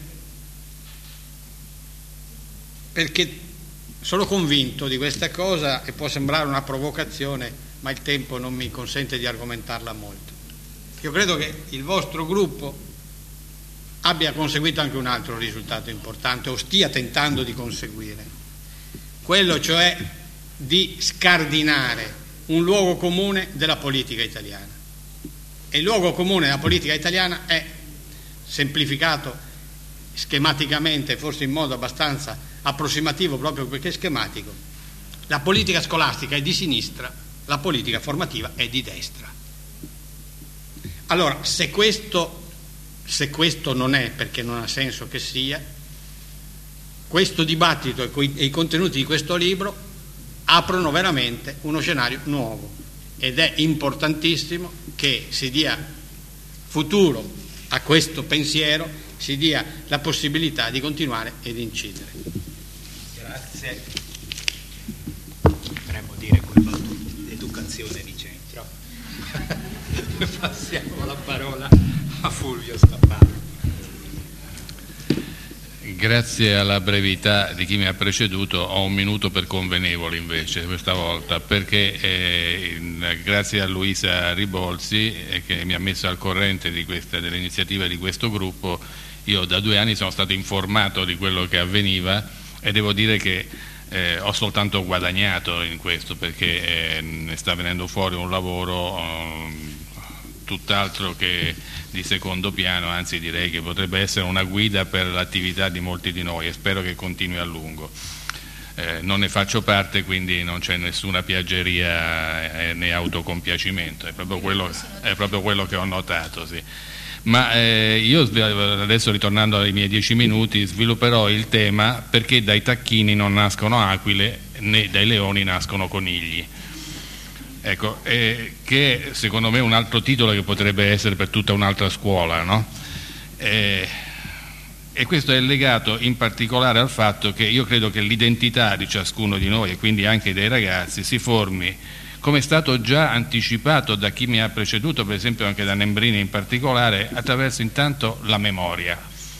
perché sono convinto di questa cosa e può sembrare una provocazione, ma il tempo non mi consente di argomentarla molto. Io credo che il vostro gruppo abbia conseguito anche un altro risultato importante, o stia tentando di conseguire, quello cioè di scardinare un luogo comune della politica italiana. E il luogo comune della politica italiana è, semplificato schematicamente, forse in modo abbastanza approssimativo proprio perché schematico, la politica scolastica è di sinistra, la politica formativa è di destra. Allora, se questo, se questo non è, perché non ha senso che sia, questo dibattito e, coi, e i contenuti di questo libro aprono veramente uno scenario nuovo, ed è importantissimo che si dia futuro a questo pensiero, si dia la possibilità di continuare ed incidere. Grazie. Potremmo dire l'educazione di centro. Passiamo la parola a Fulvio Stapparo. Grazie alla brevità di chi mi ha preceduto ho un minuto per convenevoli invece questa volta, perché eh, in, grazie a Luisa Ribolzi eh, che mi ha messo al corrente di questa, dell'iniziativa di questo gruppo, io da due anni sono stato informato di quello che avveniva e devo dire che eh, ho soltanto guadagnato in questo, perché eh, ne sta venendo fuori un lavoro um, tutt'altro che di secondo piano, anzi direi che potrebbe essere una guida per l'attività di molti di noi e spero che continui a lungo. Eh, non ne faccio parte, quindi non c'è nessuna piaggeria eh, né autocompiacimento, è proprio quello, è proprio quello che ho notato, sì. Ma eh, io adesso, ritornando ai miei dieci minuti, svilupperò il tema perché dai tacchini non nascono aquile né dai leoni nascono conigli. Ecco, eh, che secondo me è un altro titolo che potrebbe essere per tutta un'altra scuola, no? Eh, e questo è legato in particolare al fatto che io credo che l'identità di ciascuno di noi e quindi anche dei ragazzi si formi, come è stato già anticipato da chi mi ha preceduto, per esempio anche da Nembrini in particolare, attraverso intanto la memoria.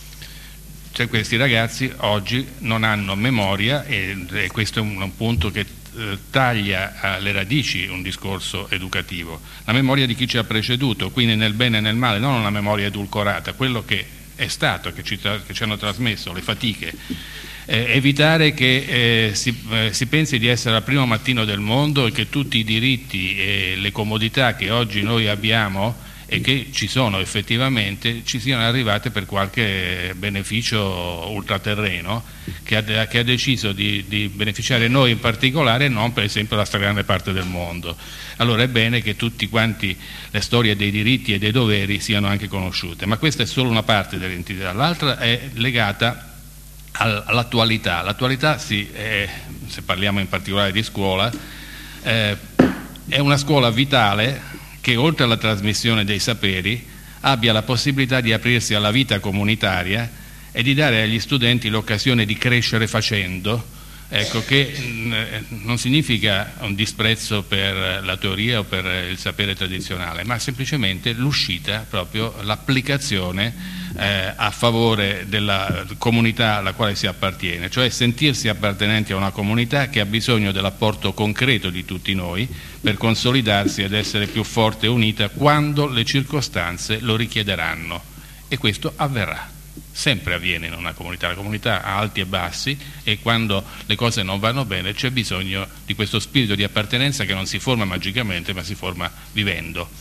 Cioè questi ragazzi oggi non hanno memoria e, e questo è un, un punto che taglia alle radici un discorso educativo, la memoria di chi ci ha preceduto, quindi nel bene e nel male, non una memoria edulcorata, quello che è stato, che ci, che ci hanno trasmesso, le fatiche, eh, evitare che eh, si, eh, si pensi di essere al primo mattino del mondo e che tutti i diritti e le comodità che oggi noi abbiamo e che ci sono effettivamente ci siano arrivate per qualche beneficio ultraterreno che ha, che ha deciso di, di beneficiare noi in particolare e non per esempio la stragrande parte del mondo. Allora è bene che tutti quanti le storie dei diritti e dei doveri siano anche conosciute, ma questa è solo una parte dell'entità, l'altra è legata al, all'attualità. L'attualità sì, è, se parliamo in particolare di scuola, eh, è una scuola vitale che oltre alla trasmissione dei saperi abbia la possibilità di aprirsi alla vita comunitaria e di dare agli studenti l'occasione di crescere facendo, ecco, che mh, non significa un disprezzo per la teoria o per il sapere tradizionale, ma semplicemente l'uscita, proprio l'applicazione eh, a favore della comunità alla quale si appartiene, cioè sentirsi appartenenti a una comunità che ha bisogno dell'apporto concreto di tutti noi per consolidarsi ed essere più forte e unita quando le circostanze lo richiederanno, e questo avverrà. Sempre avviene in una comunità, la comunità ha alti e bassi, e quando le cose non vanno bene c'è bisogno di questo spirito di appartenenza che non si forma magicamente ma si forma vivendo.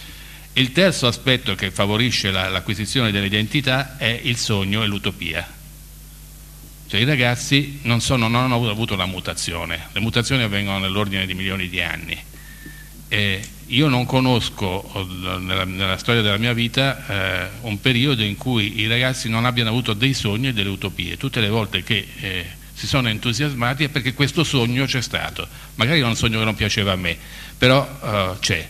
Il terzo aspetto che favorisce la, l'acquisizione dell'identità è il sogno e l'utopia. Cioè i ragazzi non, sono, non hanno avuto una mutazione, le mutazioni avvengono nell'ordine di milioni di anni. Eh, io non conosco nella, nella storia della mia vita eh, un periodo in cui i ragazzi non abbiano avuto dei sogni e delle utopie. Tutte le volte che eh, si sono entusiasmati è perché questo sogno c'è stato, magari era un sogno che non piaceva a me, però eh, c'è.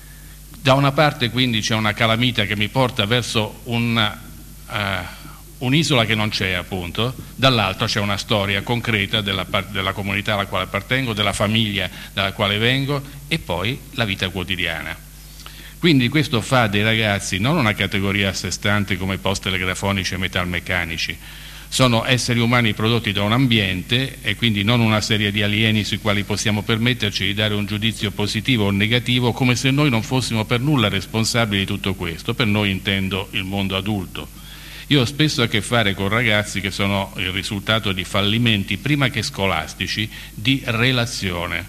Da una parte quindi c'è una calamita che mi porta verso una, uh, un'isola che non c'è, appunto, dall'altra c'è una storia concreta della, della comunità alla quale appartengo, della famiglia dalla quale vengo, e poi la vita quotidiana. Quindi questo fa dei ragazzi non una categoria a sé stante come post telegrafonici e metalmeccanici, sono esseri umani prodotti da un ambiente e quindi non una serie di alieni sui quali possiamo permetterci di dare un giudizio positivo o negativo, come se noi non fossimo per nulla responsabili di tutto questo. Per noi intendo il mondo adulto. Io ho spesso a che fare con ragazzi che sono il risultato di fallimenti, prima che scolastici, di relazione.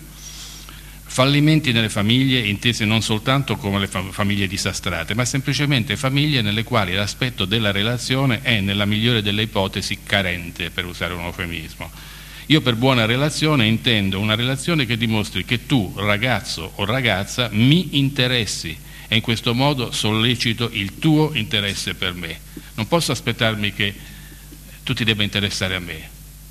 Fallimenti nelle famiglie, intese non soltanto come le famiglie disastrate, ma semplicemente famiglie nelle quali l'aspetto della relazione è, nella migliore delle ipotesi, carente, per usare un eufemismo. Io per buona relazione intendo una relazione che dimostri che tu, ragazzo o ragazza, mi interessi, e in questo modo sollecito il tuo interesse per me. Non posso aspettarmi che tu ti debba interessare a me.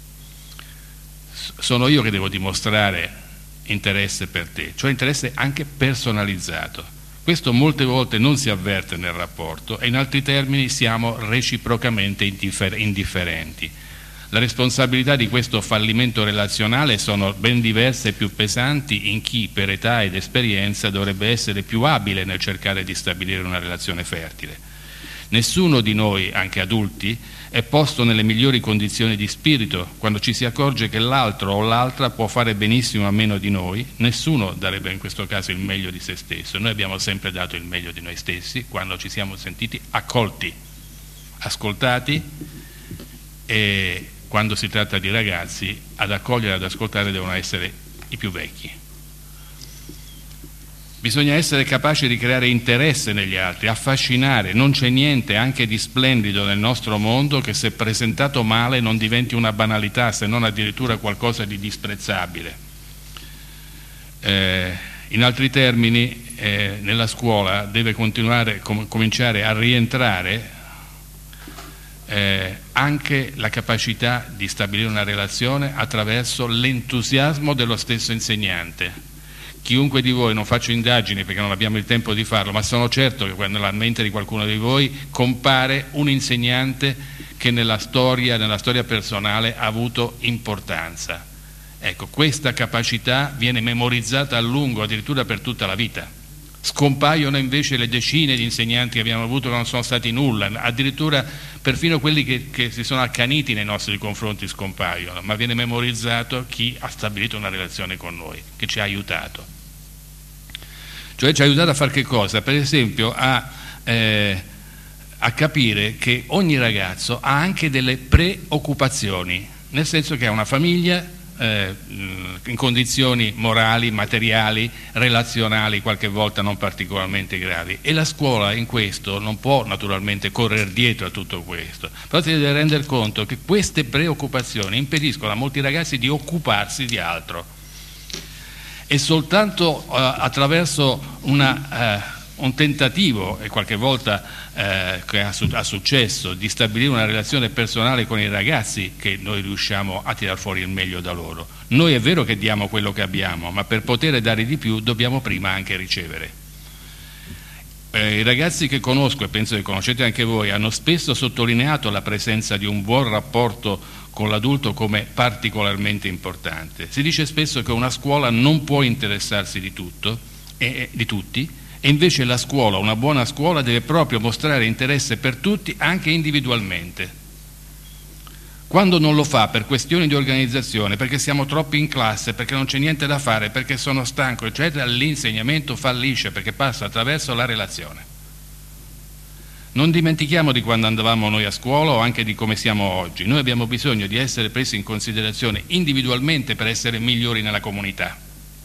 Sono io che devo dimostrare interesse per te, cioè interesse anche personalizzato. Questo molte volte non si avverte nel rapporto, e in altri termini siamo reciprocamente indiffer- indifferenti. La responsabilità di questo fallimento relazionale sono ben diverse e più pesanti in chi per età ed esperienza dovrebbe essere più abile nel cercare di stabilire una relazione fertile. Nessuno di noi, anche adulti, è posto nelle migliori condizioni di spirito quando ci si accorge che l'altro o l'altra può fare benissimo a meno di noi. Nessuno darebbe in questo caso il meglio di se stesso. Noi abbiamo sempre dato il meglio di noi stessi quando ci siamo sentiti accolti, ascoltati, e quando si tratta di ragazzi, ad accogliere e ad ascoltare devono essere i più vecchi. Bisogna essere capaci di creare interesse negli altri, affascinare. Non c'è niente anche di splendido nel nostro mondo che, se presentato male, non diventi una banalità, se non addirittura qualcosa di disprezzabile. Eh, in altri termini, eh, nella scuola deve continuare, com- cominciare a rientrare eh, anche la capacità di stabilire una relazione attraverso l'entusiasmo dello stesso insegnante. Chiunque di voi, non faccio indagini perché non abbiamo il tempo di farlo, ma sono certo che nella mente di qualcuno di voi compare un insegnante che nella storia, nella storia personale ha avuto importanza. Ecco, questa capacità viene memorizzata a lungo, addirittura per tutta la vita. Scompaiono invece le decine di insegnanti che abbiamo avuto che non sono stati nulla, addirittura perfino quelli che, che si sono accaniti nei nostri confronti scompaiono, ma viene memorizzato chi ha stabilito una relazione con noi, che ci ha aiutato. Cioè ci ha aiutato a fare che cosa? Per esempio a, eh, a capire che ogni ragazzo ha anche delle preoccupazioni, nel senso che ha una famiglia eh, in condizioni morali, materiali, relazionali qualche volta non particolarmente gravi, e la scuola in questo non può naturalmente correre dietro a tutto questo, però si deve rendere conto che queste preoccupazioni impediscono a molti ragazzi di occuparsi di altro. E soltanto uh, attraverso una, uh, un tentativo, e qualche volta uh, che ha, su- ha successo, di stabilire una relazione personale con i ragazzi, che noi riusciamo a tirar fuori il meglio da loro. Noi è vero che diamo quello che abbiamo, ma per poter dare di più dobbiamo prima anche ricevere. eh, i ragazzi che conosco, e penso che conoscete anche voi, hanno spesso sottolineato la presenza di un buon rapporto con l'adulto come particolarmente importante. Si dice spesso che una scuola non può interessarsi di tutto, e, di tutti, e invece la scuola, una buona scuola, deve proprio mostrare interesse per tutti, anche individualmente. Quando non lo fa per questioni di organizzazione, perché siamo troppi in classe, perché non c'è niente da fare, perché sono stanco, eccetera, l'insegnamento fallisce, perché passa attraverso la relazione. Non dimentichiamo di quando andavamo noi a scuola o anche di come siamo oggi. Noi abbiamo bisogno di essere presi in considerazione individualmente per essere migliori nella comunità.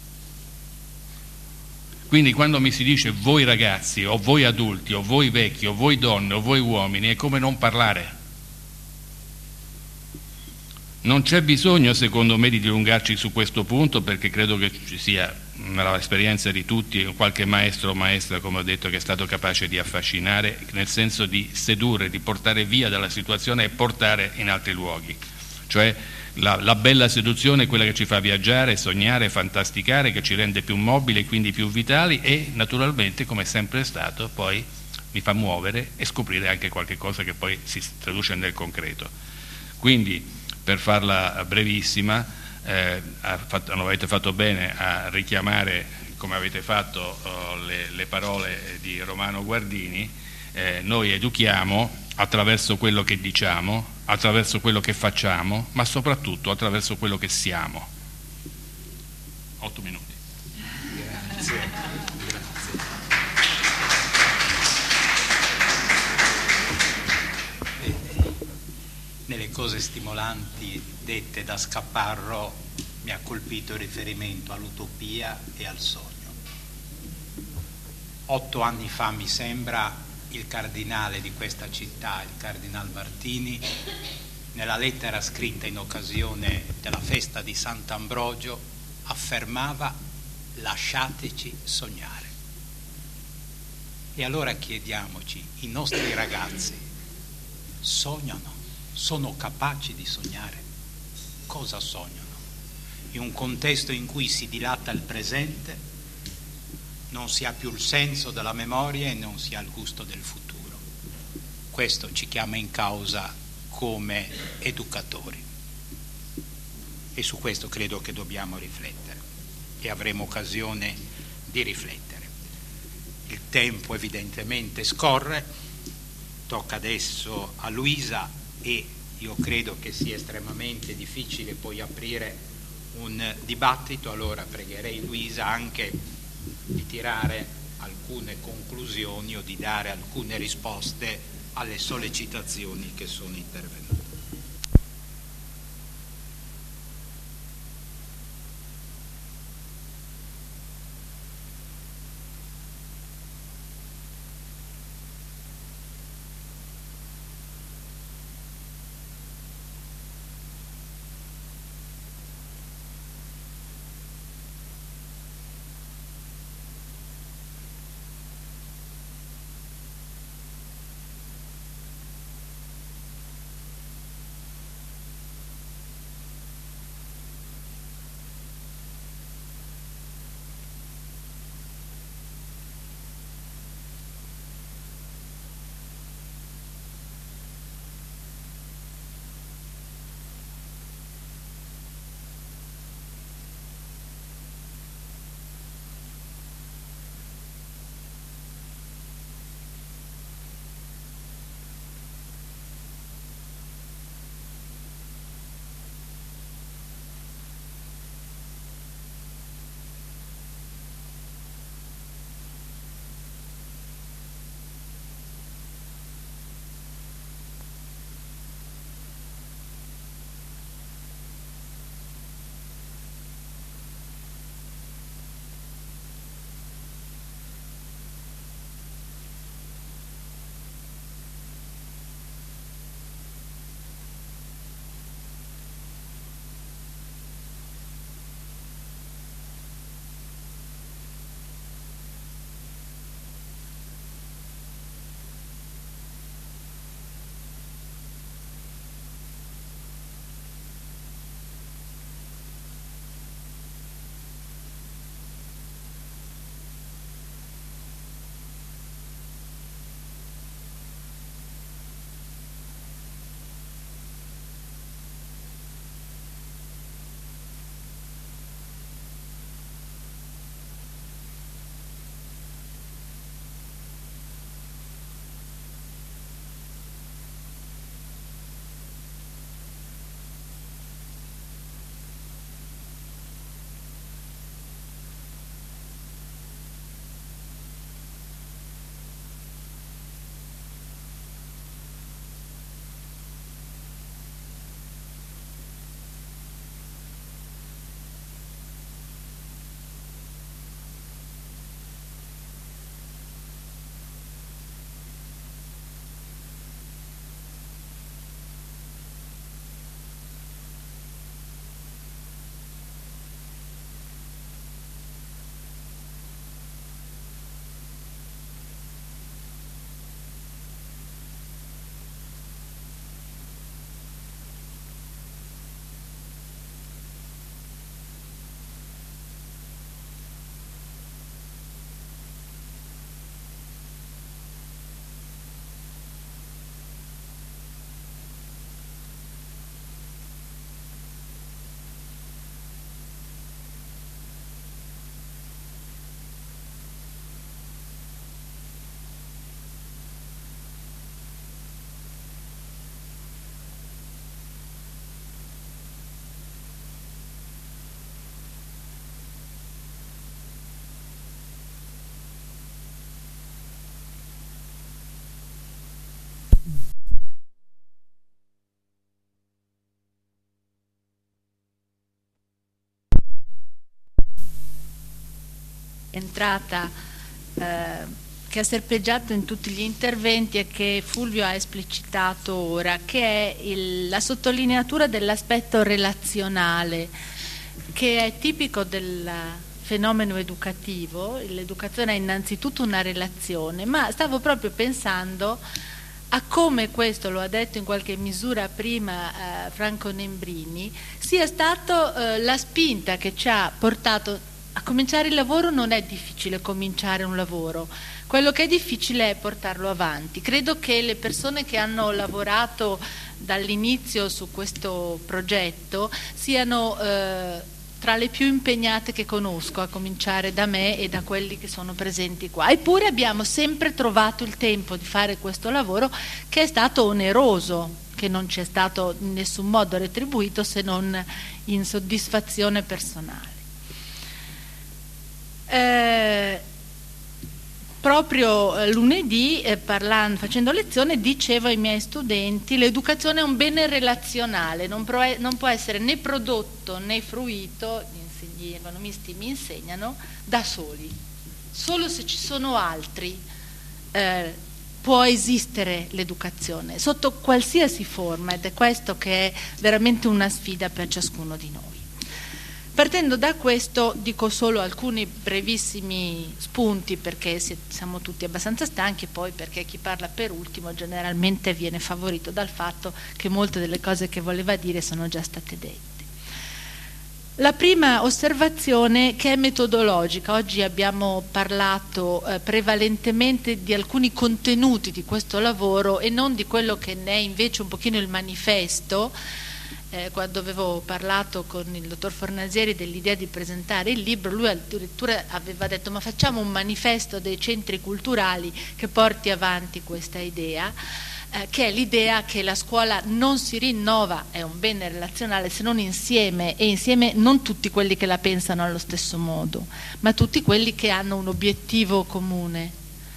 Quindi quando mi si dice voi ragazzi, o voi adulti, o voi vecchi, o voi donne, o voi uomini, è come non parlare. Non c'è bisogno, secondo me, di dilungarci su questo punto, perché credo che ci sia, nell'esperienza di tutti, qualche maestro o maestra, come ho detto, che è stato capace di affascinare, nel senso di sedurre, di portare via dalla situazione e portare in altri luoghi. Cioè la, la bella seduzione è quella che ci fa viaggiare, sognare, fantasticare, che ci rende più mobili e quindi più vitali, e naturalmente, come è sempre stato, poi mi fa muovere e scoprire anche qualche cosa che poi si traduce nel concreto. Quindi, per farla brevissima, eh, fatto, avete fatto bene a richiamare, come avete fatto, oh, le, le parole di Romano Guardini. Eh, noi educhiamo attraverso quello che diciamo, attraverso quello che facciamo, ma soprattutto attraverso quello che siamo. Otto minuti. Grazie. Nelle cose stimolanti dette da Scapparro mi ha colpito il riferimento all'utopia e al sogno. Otto anni fa, mi sembra, il cardinale di questa città, il cardinal Martini, nella lettera scritta in occasione della festa di Sant'Ambrogio, affermava: lasciateci sognare. E allora chiediamoci, i nostri ragazzi sognano? Sono capaci di sognare? Cosa sognano? In un contesto in cui si dilata il presente, non si ha più il senso della memoria e non si ha il gusto del futuro. Questo ci chiama in causa come educatori. E su questo credo che dobbiamo riflettere e avremo occasione di riflettere. Il tempo evidentemente scorre, tocca adesso a Luisa, e io credo che sia estremamente difficile poi aprire un dibattito. Allora pregherei Luisa anche di tirare alcune conclusioni o di dare alcune risposte alle sollecitazioni che sono intervenute. entrata, eh, che ha serpeggiato in tutti gli interventi e che Fulvio ha esplicitato ora, che è il, la sottolineatura dell'aspetto relazionale, che è tipico del fenomeno educativo. L'educazione è innanzitutto una relazione, ma stavo proprio pensando a come questo, lo ha detto in qualche misura prima eh, Franco Nembrini, sia stato eh, la spinta che ci ha portato a cominciare il lavoro. Non è difficile cominciare un lavoro, quello che è difficile è portarlo avanti. Credo che le persone che hanno lavorato dall'inizio su questo progetto siano eh, tra le più impegnate che conosco, a cominciare da me e da quelli che sono presenti qua. Eppure abbiamo sempre trovato il tempo di fare questo lavoro, che è stato oneroso, che non ci è stato in nessun modo retribuito se non in soddisfazione personale. Eh, proprio lunedì, eh, parlando, facendo lezione, dicevo ai miei studenti: l'educazione è un bene relazionale, non, pro, non può essere né prodotto né fruito, gli economisti mi insegnano, da soli. Solo se ci sono altri eh, può esistere l'educazione, sotto qualsiasi forma, ed è questo che è veramente una sfida per ciascuno di noi. Partendo da questo dico solo alcuni brevissimi spunti, perché siamo tutti abbastanza stanchi, e poi perché chi parla per ultimo generalmente viene favorito dal fatto che molte delle cose che voleva dire sono già state dette. La prima osservazione, che è metodologica. Oggi abbiamo parlato eh, prevalentemente di alcuni contenuti di questo lavoro e non di quello che ne è invece un pochino il manifesto. Eh, quando avevo parlato con il dottor Fornasieri dell'idea di presentare il libro, lui addirittura aveva detto: ma facciamo un manifesto dei centri culturali che porti avanti questa idea, eh, che è l'idea che la scuola non si rinnova, è un bene relazionale, se non insieme, e insieme non tutti quelli che la pensano allo stesso modo, ma tutti quelli che hanno un obiettivo comune.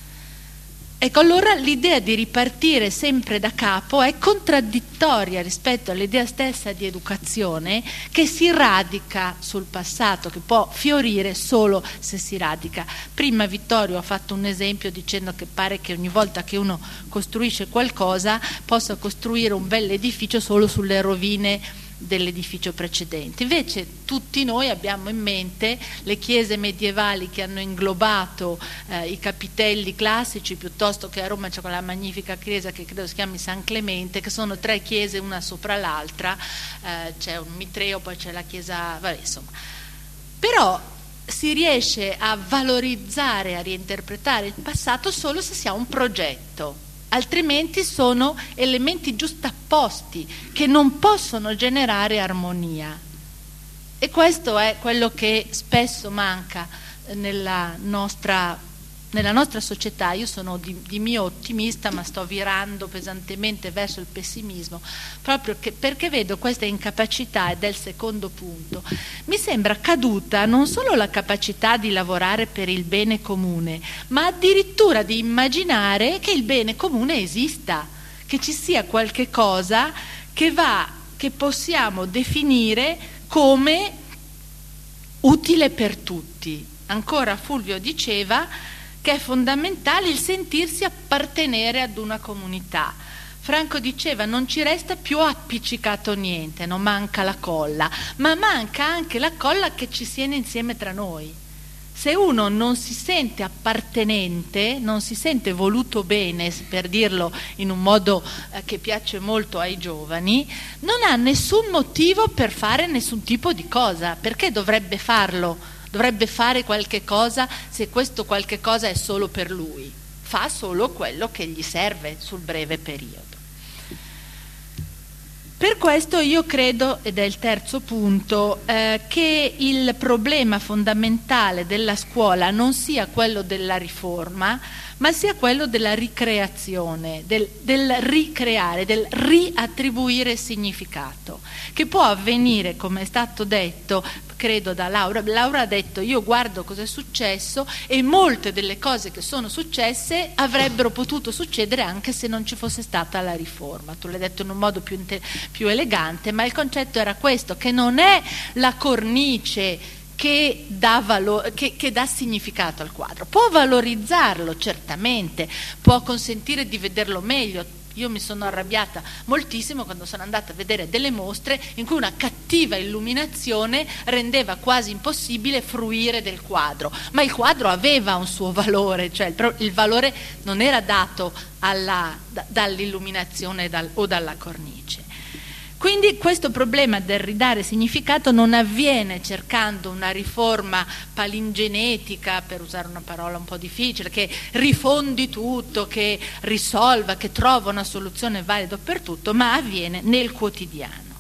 Ecco, allora l'idea di ripartire sempre da capo è contraddittoria rispetto all'idea stessa di educazione, che si radica sul passato, che può fiorire solo se si radica. Prima Vittorio ha fatto un esempio dicendo che pare che ogni volta che uno costruisce qualcosa possa costruire un bel edificio solo sulle rovine dell'edificio precedente. Invece tutti noi abbiamo in mente le chiese medievali che hanno inglobato eh, i capitelli classici, piuttosto che a Roma c'è quella magnifica chiesa che credo si chiami San Clemente, che sono tre chiese una sopra l'altra, eh, c'è un mitreo, poi c'è la chiesa, vabbè, insomma. Però si riesce a valorizzare, a reinterpretare il passato solo se si ha un progetto. Altrimenti sono elementi giustapposti che non possono generare armonia. E questo è quello che spesso manca nella nostra, nella nostra società. Io sono di, di mio ottimista, ma sto virando pesantemente verso il pessimismo, proprio che, perché vedo questa incapacità, ed è il secondo punto. Mi sembra caduta non solo la capacità di lavorare per il bene comune, ma addirittura di immaginare che il bene comune esista, che ci sia qualche cosa che va, che possiamo definire come utile per tutti. Ancora Fulvio diceva che è fondamentale il sentirsi appartenere ad una comunità. Franco diceva: non ci resta più appiccicato niente, non manca la colla, ma manca anche la colla che ci tiene insieme tra noi. Se uno non si sente appartenente, non si sente voluto bene, per dirlo in un modo eh, che piace molto ai giovani, non ha nessun motivo per fare nessun tipo di cosa. Perché dovrebbe farlo? Dovrebbe fare qualche cosa se questo qualche cosa è solo per lui. Fa solo quello che gli serve sul breve periodo. Per questo io credo, ed è il terzo punto, eh, che il problema fondamentale della scuola non sia quello della riforma, ma sia quello della ricreazione, del, del ricreare, del riattribuire significato, che può avvenire, come è stato detto, credo da Laura. Laura ha detto: io guardo cosa è successo e molte delle cose che sono successe avrebbero potuto succedere anche se non ci fosse stata la riforma. Tu l'hai detto in un modo più, più elegante, ma il concetto era questo, che non è la cornice che dà, valo- che, che dà significato al quadro. Può valorizzarlo, certamente, può consentire di vederlo meglio. Io mi sono arrabbiata moltissimo quando sono andata a vedere delle mostre in cui una cattiva illuminazione rendeva quasi impossibile fruire del quadro, ma il quadro aveva un suo valore, cioè il, il valore non era dato alla, da, dall'illuminazione dal, o dalla cornice. Quindi questo problema del ridare significato non avviene cercando una riforma palingenetica, per usare una parola un po' difficile, che rifondi tutto, che risolva, che trova una soluzione valida per tutto, ma avviene nel quotidiano,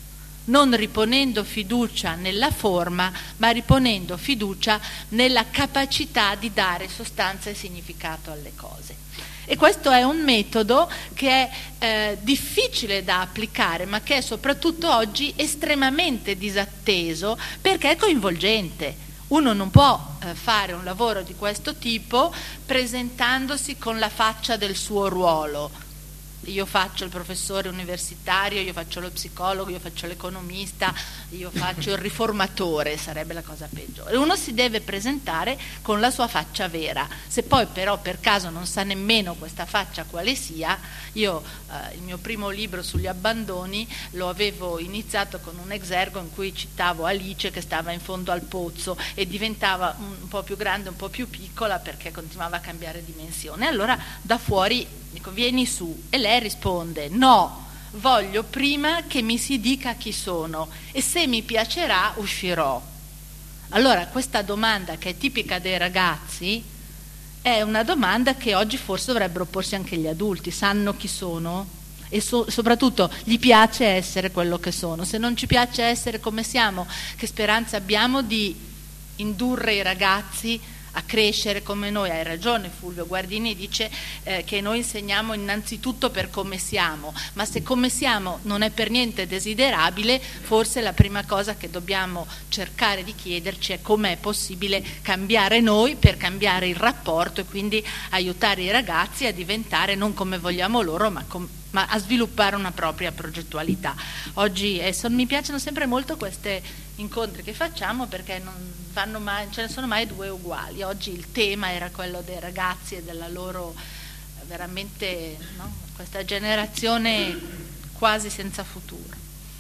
non riponendo fiducia nella forma, ma riponendo fiducia nella capacità di dare sostanza e significato alle cose. E questo è un metodo che è eh, difficile da applicare, ma che è soprattutto oggi estremamente disatteso perché è coinvolgente. Uno non può eh, fare un lavoro di questo tipo presentandosi con la faccia del suo ruolo. Io faccio il professore universitario, io faccio lo psicologo, io faccio l'economista, io faccio il riformatore, sarebbe la cosa peggiore. Uno si deve presentare con la sua faccia vera. Se poi però per caso non sa nemmeno questa faccia quale sia, io eh, il mio primo libro sugli abbandoni lo avevo iniziato con un exergo in cui citavo Alice che stava in fondo al pozzo e diventava un, un po' più grande, un po' più piccola perché continuava a cambiare dimensione. Allora da fuori dico vieni su e lei risponde no, voglio prima che mi si dica chi sono e se mi piacerà uscirò. Allora questa domanda che è tipica dei ragazzi è una domanda che oggi forse dovrebbero porsi anche gli adulti. Sanno chi sono? E so, soprattutto gli piace essere quello che sono. Se non ci piace essere come siamo, che speranza abbiamo di indurre i ragazzi a crescere come noi? Hai ragione Fulvio Guardini, dice eh, che noi insegniamo innanzitutto per come siamo, ma se come siamo non è per niente desiderabile, forse la prima cosa che dobbiamo cercare di chiederci è com'è possibile cambiare noi per cambiare il rapporto e quindi aiutare i ragazzi a diventare non come vogliamo loro, ma, com- ma a sviluppare una propria progettualità. Oggi eh, son, mi piacciono sempre molto questi incontri che facciamo perché non vanno mai, ce ne sono mai due uguali. Oggi il tema era quello dei ragazzi e della loro veramente, no? Questa generazione quasi senza futuro.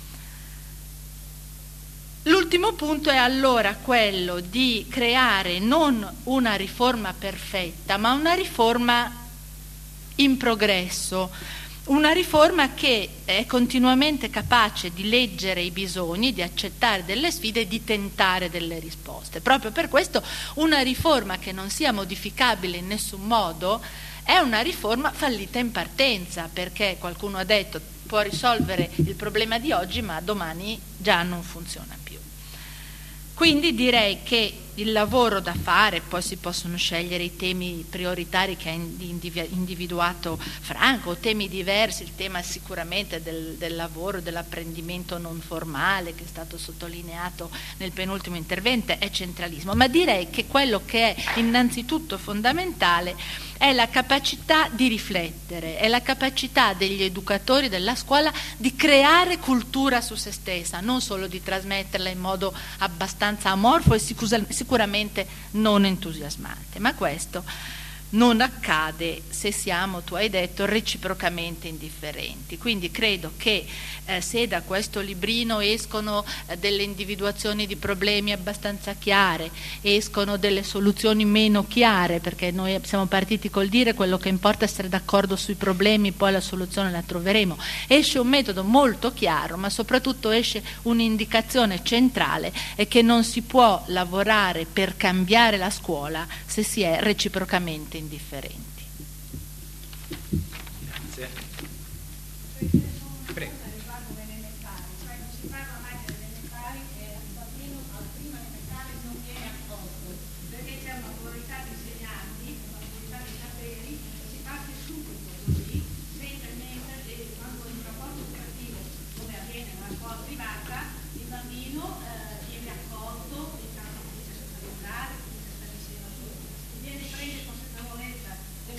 L'ultimo punto è allora quello di creare non una riforma perfetta, ma una riforma in progresso. Una riforma che è continuamente capace di leggere i bisogni, di accettare delle sfide e di tentare delle risposte. Proprio per questo una riforma che non sia modificabile in nessun modo è una riforma fallita in partenza, perché qualcuno ha detto può risolvere il problema di oggi ma domani già non funziona più. Quindi direi che il lavoro da fare, poi si possono scegliere i temi prioritari che ha individuato Franco, temi diversi, il tema sicuramente del, del lavoro, dell'apprendimento non formale che è stato sottolineato nel penultimo intervento è centralismo, ma direi che quello che è innanzitutto fondamentale è la capacità di riflettere, è la capacità degli educatori della scuola di creare cultura su se stessa, non solo di trasmetterla in modo abbastanza amorfo e sicuramente non entusiasmante, ma questo non accade se siamo, tu hai detto, reciprocamente indifferenti. Quindi credo che eh, se da questo librino escono eh, delle individuazioni di problemi abbastanza chiare, escono delle soluzioni meno chiare, perché noi siamo partiti col dire quello che importa è essere d'accordo sui problemi, poi la soluzione la troveremo, esce un metodo molto chiaro, ma soprattutto esce un'indicazione centrale, è che non si può lavorare per cambiare la scuola se si è reciprocamente indifferenti. Grazie. Prego. delle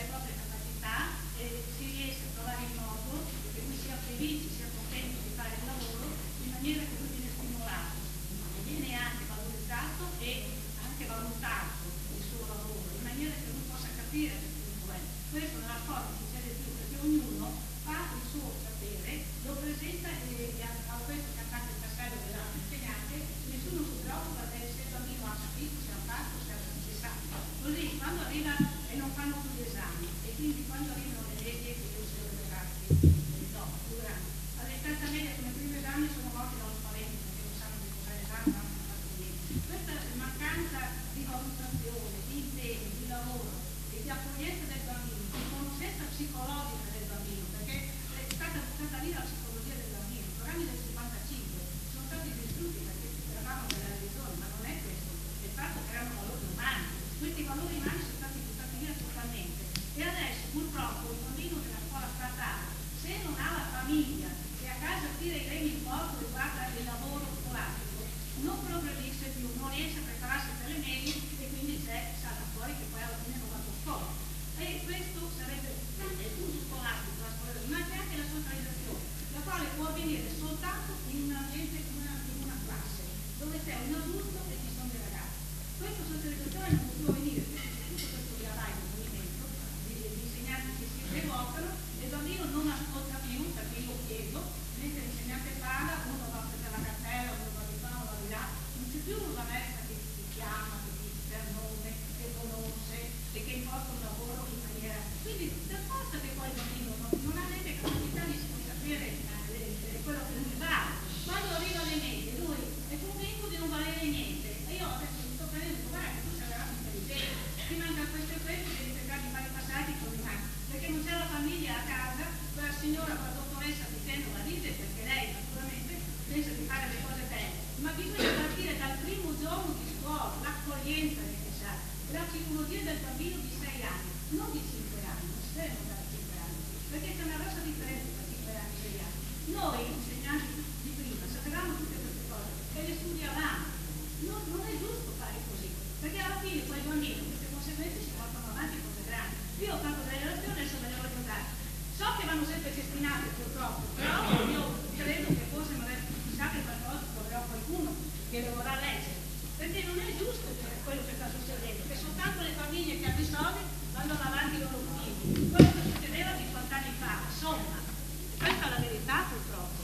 soltanto il suo lavoro, in maniera che lui possa capire che punto è. Questo nella scuola succede più, perché ognuno fa il suo sapere, lo presenta e a questo che ha fatto il tassello dell'altro insegnante, nessuno si preoccupa del se il bambino ha capito, se ha fatto, se ha pensato. Così quando arriva e non fanno più gli esami, e quindi quando arrivano le medie, che io sono le ragazzi, no, più grandi, alle terza media come primo esame sono morti dallo spavento, perché non sanno di cos'è l'esame, non hanno fatto niente. Questa mancanza di valutazione, di impegno, di lavoro e di accoglienza del bambino, di conoscenza psicologica del bambino, perché è stata buttata lì la psicologia del bambino. I programmi del cinquantacinque sono stati distrutti perché si parlavano della religione, ma non è questo, è il fatto che erano valori umani. Questi valori umani sono stati buttati via totalmente e adesso purtroppo il bambino della scuola statale, se non ha la famiglia e a casa tira i remi in porto e guarda il lavoro scolastico, non progredisce più, non riesce a prepararsi per le medie e quindi c'è, salta fuori che poi alla fine non va a scuola. E questo sarebbe l'uso scolastico, la scuola, ma c'è anche la socializzazione, la quale può avvenire soltanto in un ambiente, in una, in una classe, dove c'è un adulto e ci sono dei ragazzi. Questa socializzazione non può venire, tutto questo dialogo, il movimento di, di insegnanti che si revocano e il bambino non ascolta più, perché io chiedo, mentre l'insegnante parla, uno va a prendere la cartella, uno va di qua, uno va di là, non c'è più una maestra che ti chiama, che ti per nome, che conosce e che imposta un lavoro in maniera. Quindi per forza che poi il bambino non, non ha neanche capacità di, di sapere eh, quello che lui va. Quando arriva alle medie lui è convinto di non valere niente e io adesso mi sto prendendo, guarda che tu sei veramente intelligente, ti manca questo e questo, devi cercare di fare i passaggi con i mani, perché non c'è la famiglia a casa, quella signora, quella dottoressa ti tiene la vita perché lei naturalmente pensa di fare le cose belle, ma bisogna partire dal primo giorno di scuola, l'accoglienza necessaria, la psicologia del bambino di sei anni, non di cinque anni, non si deve andare a cinque anni, perché c'è una grossa differenza tra cinque anni e sei anni. Noi insegnanti di prima sapevamo tutte queste cose e le studiavamo, non, non è giusto fare così, perché alla fine poi i bambini queste conseguenze si portano avanti con le grandi. Io ho fatto delle relazioni, adesso me le voglio dare. So che vanno sempre cestinate purtroppo, però io credo che forse magari chissà che qualcosa troverò qualcuno che lo vorrà leggere, perché non è giusto quello che sta succedendo, che soltanto le famiglie che hanno i soldi vanno avanti i loro figli. Quello che succedeva cinquanta anni fa, insomma, questa è la verità purtroppo.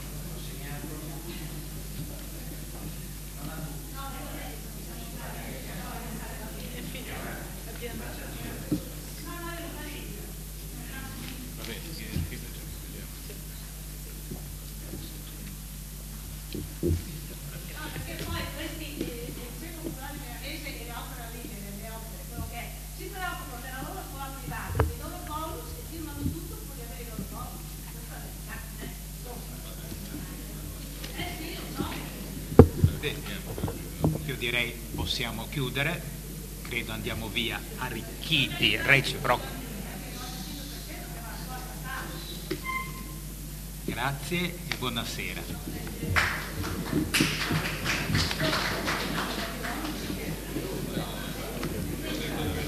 Io direi possiamo chiudere, credo andiamo via arricchiti reciproco. Grazie e buonasera.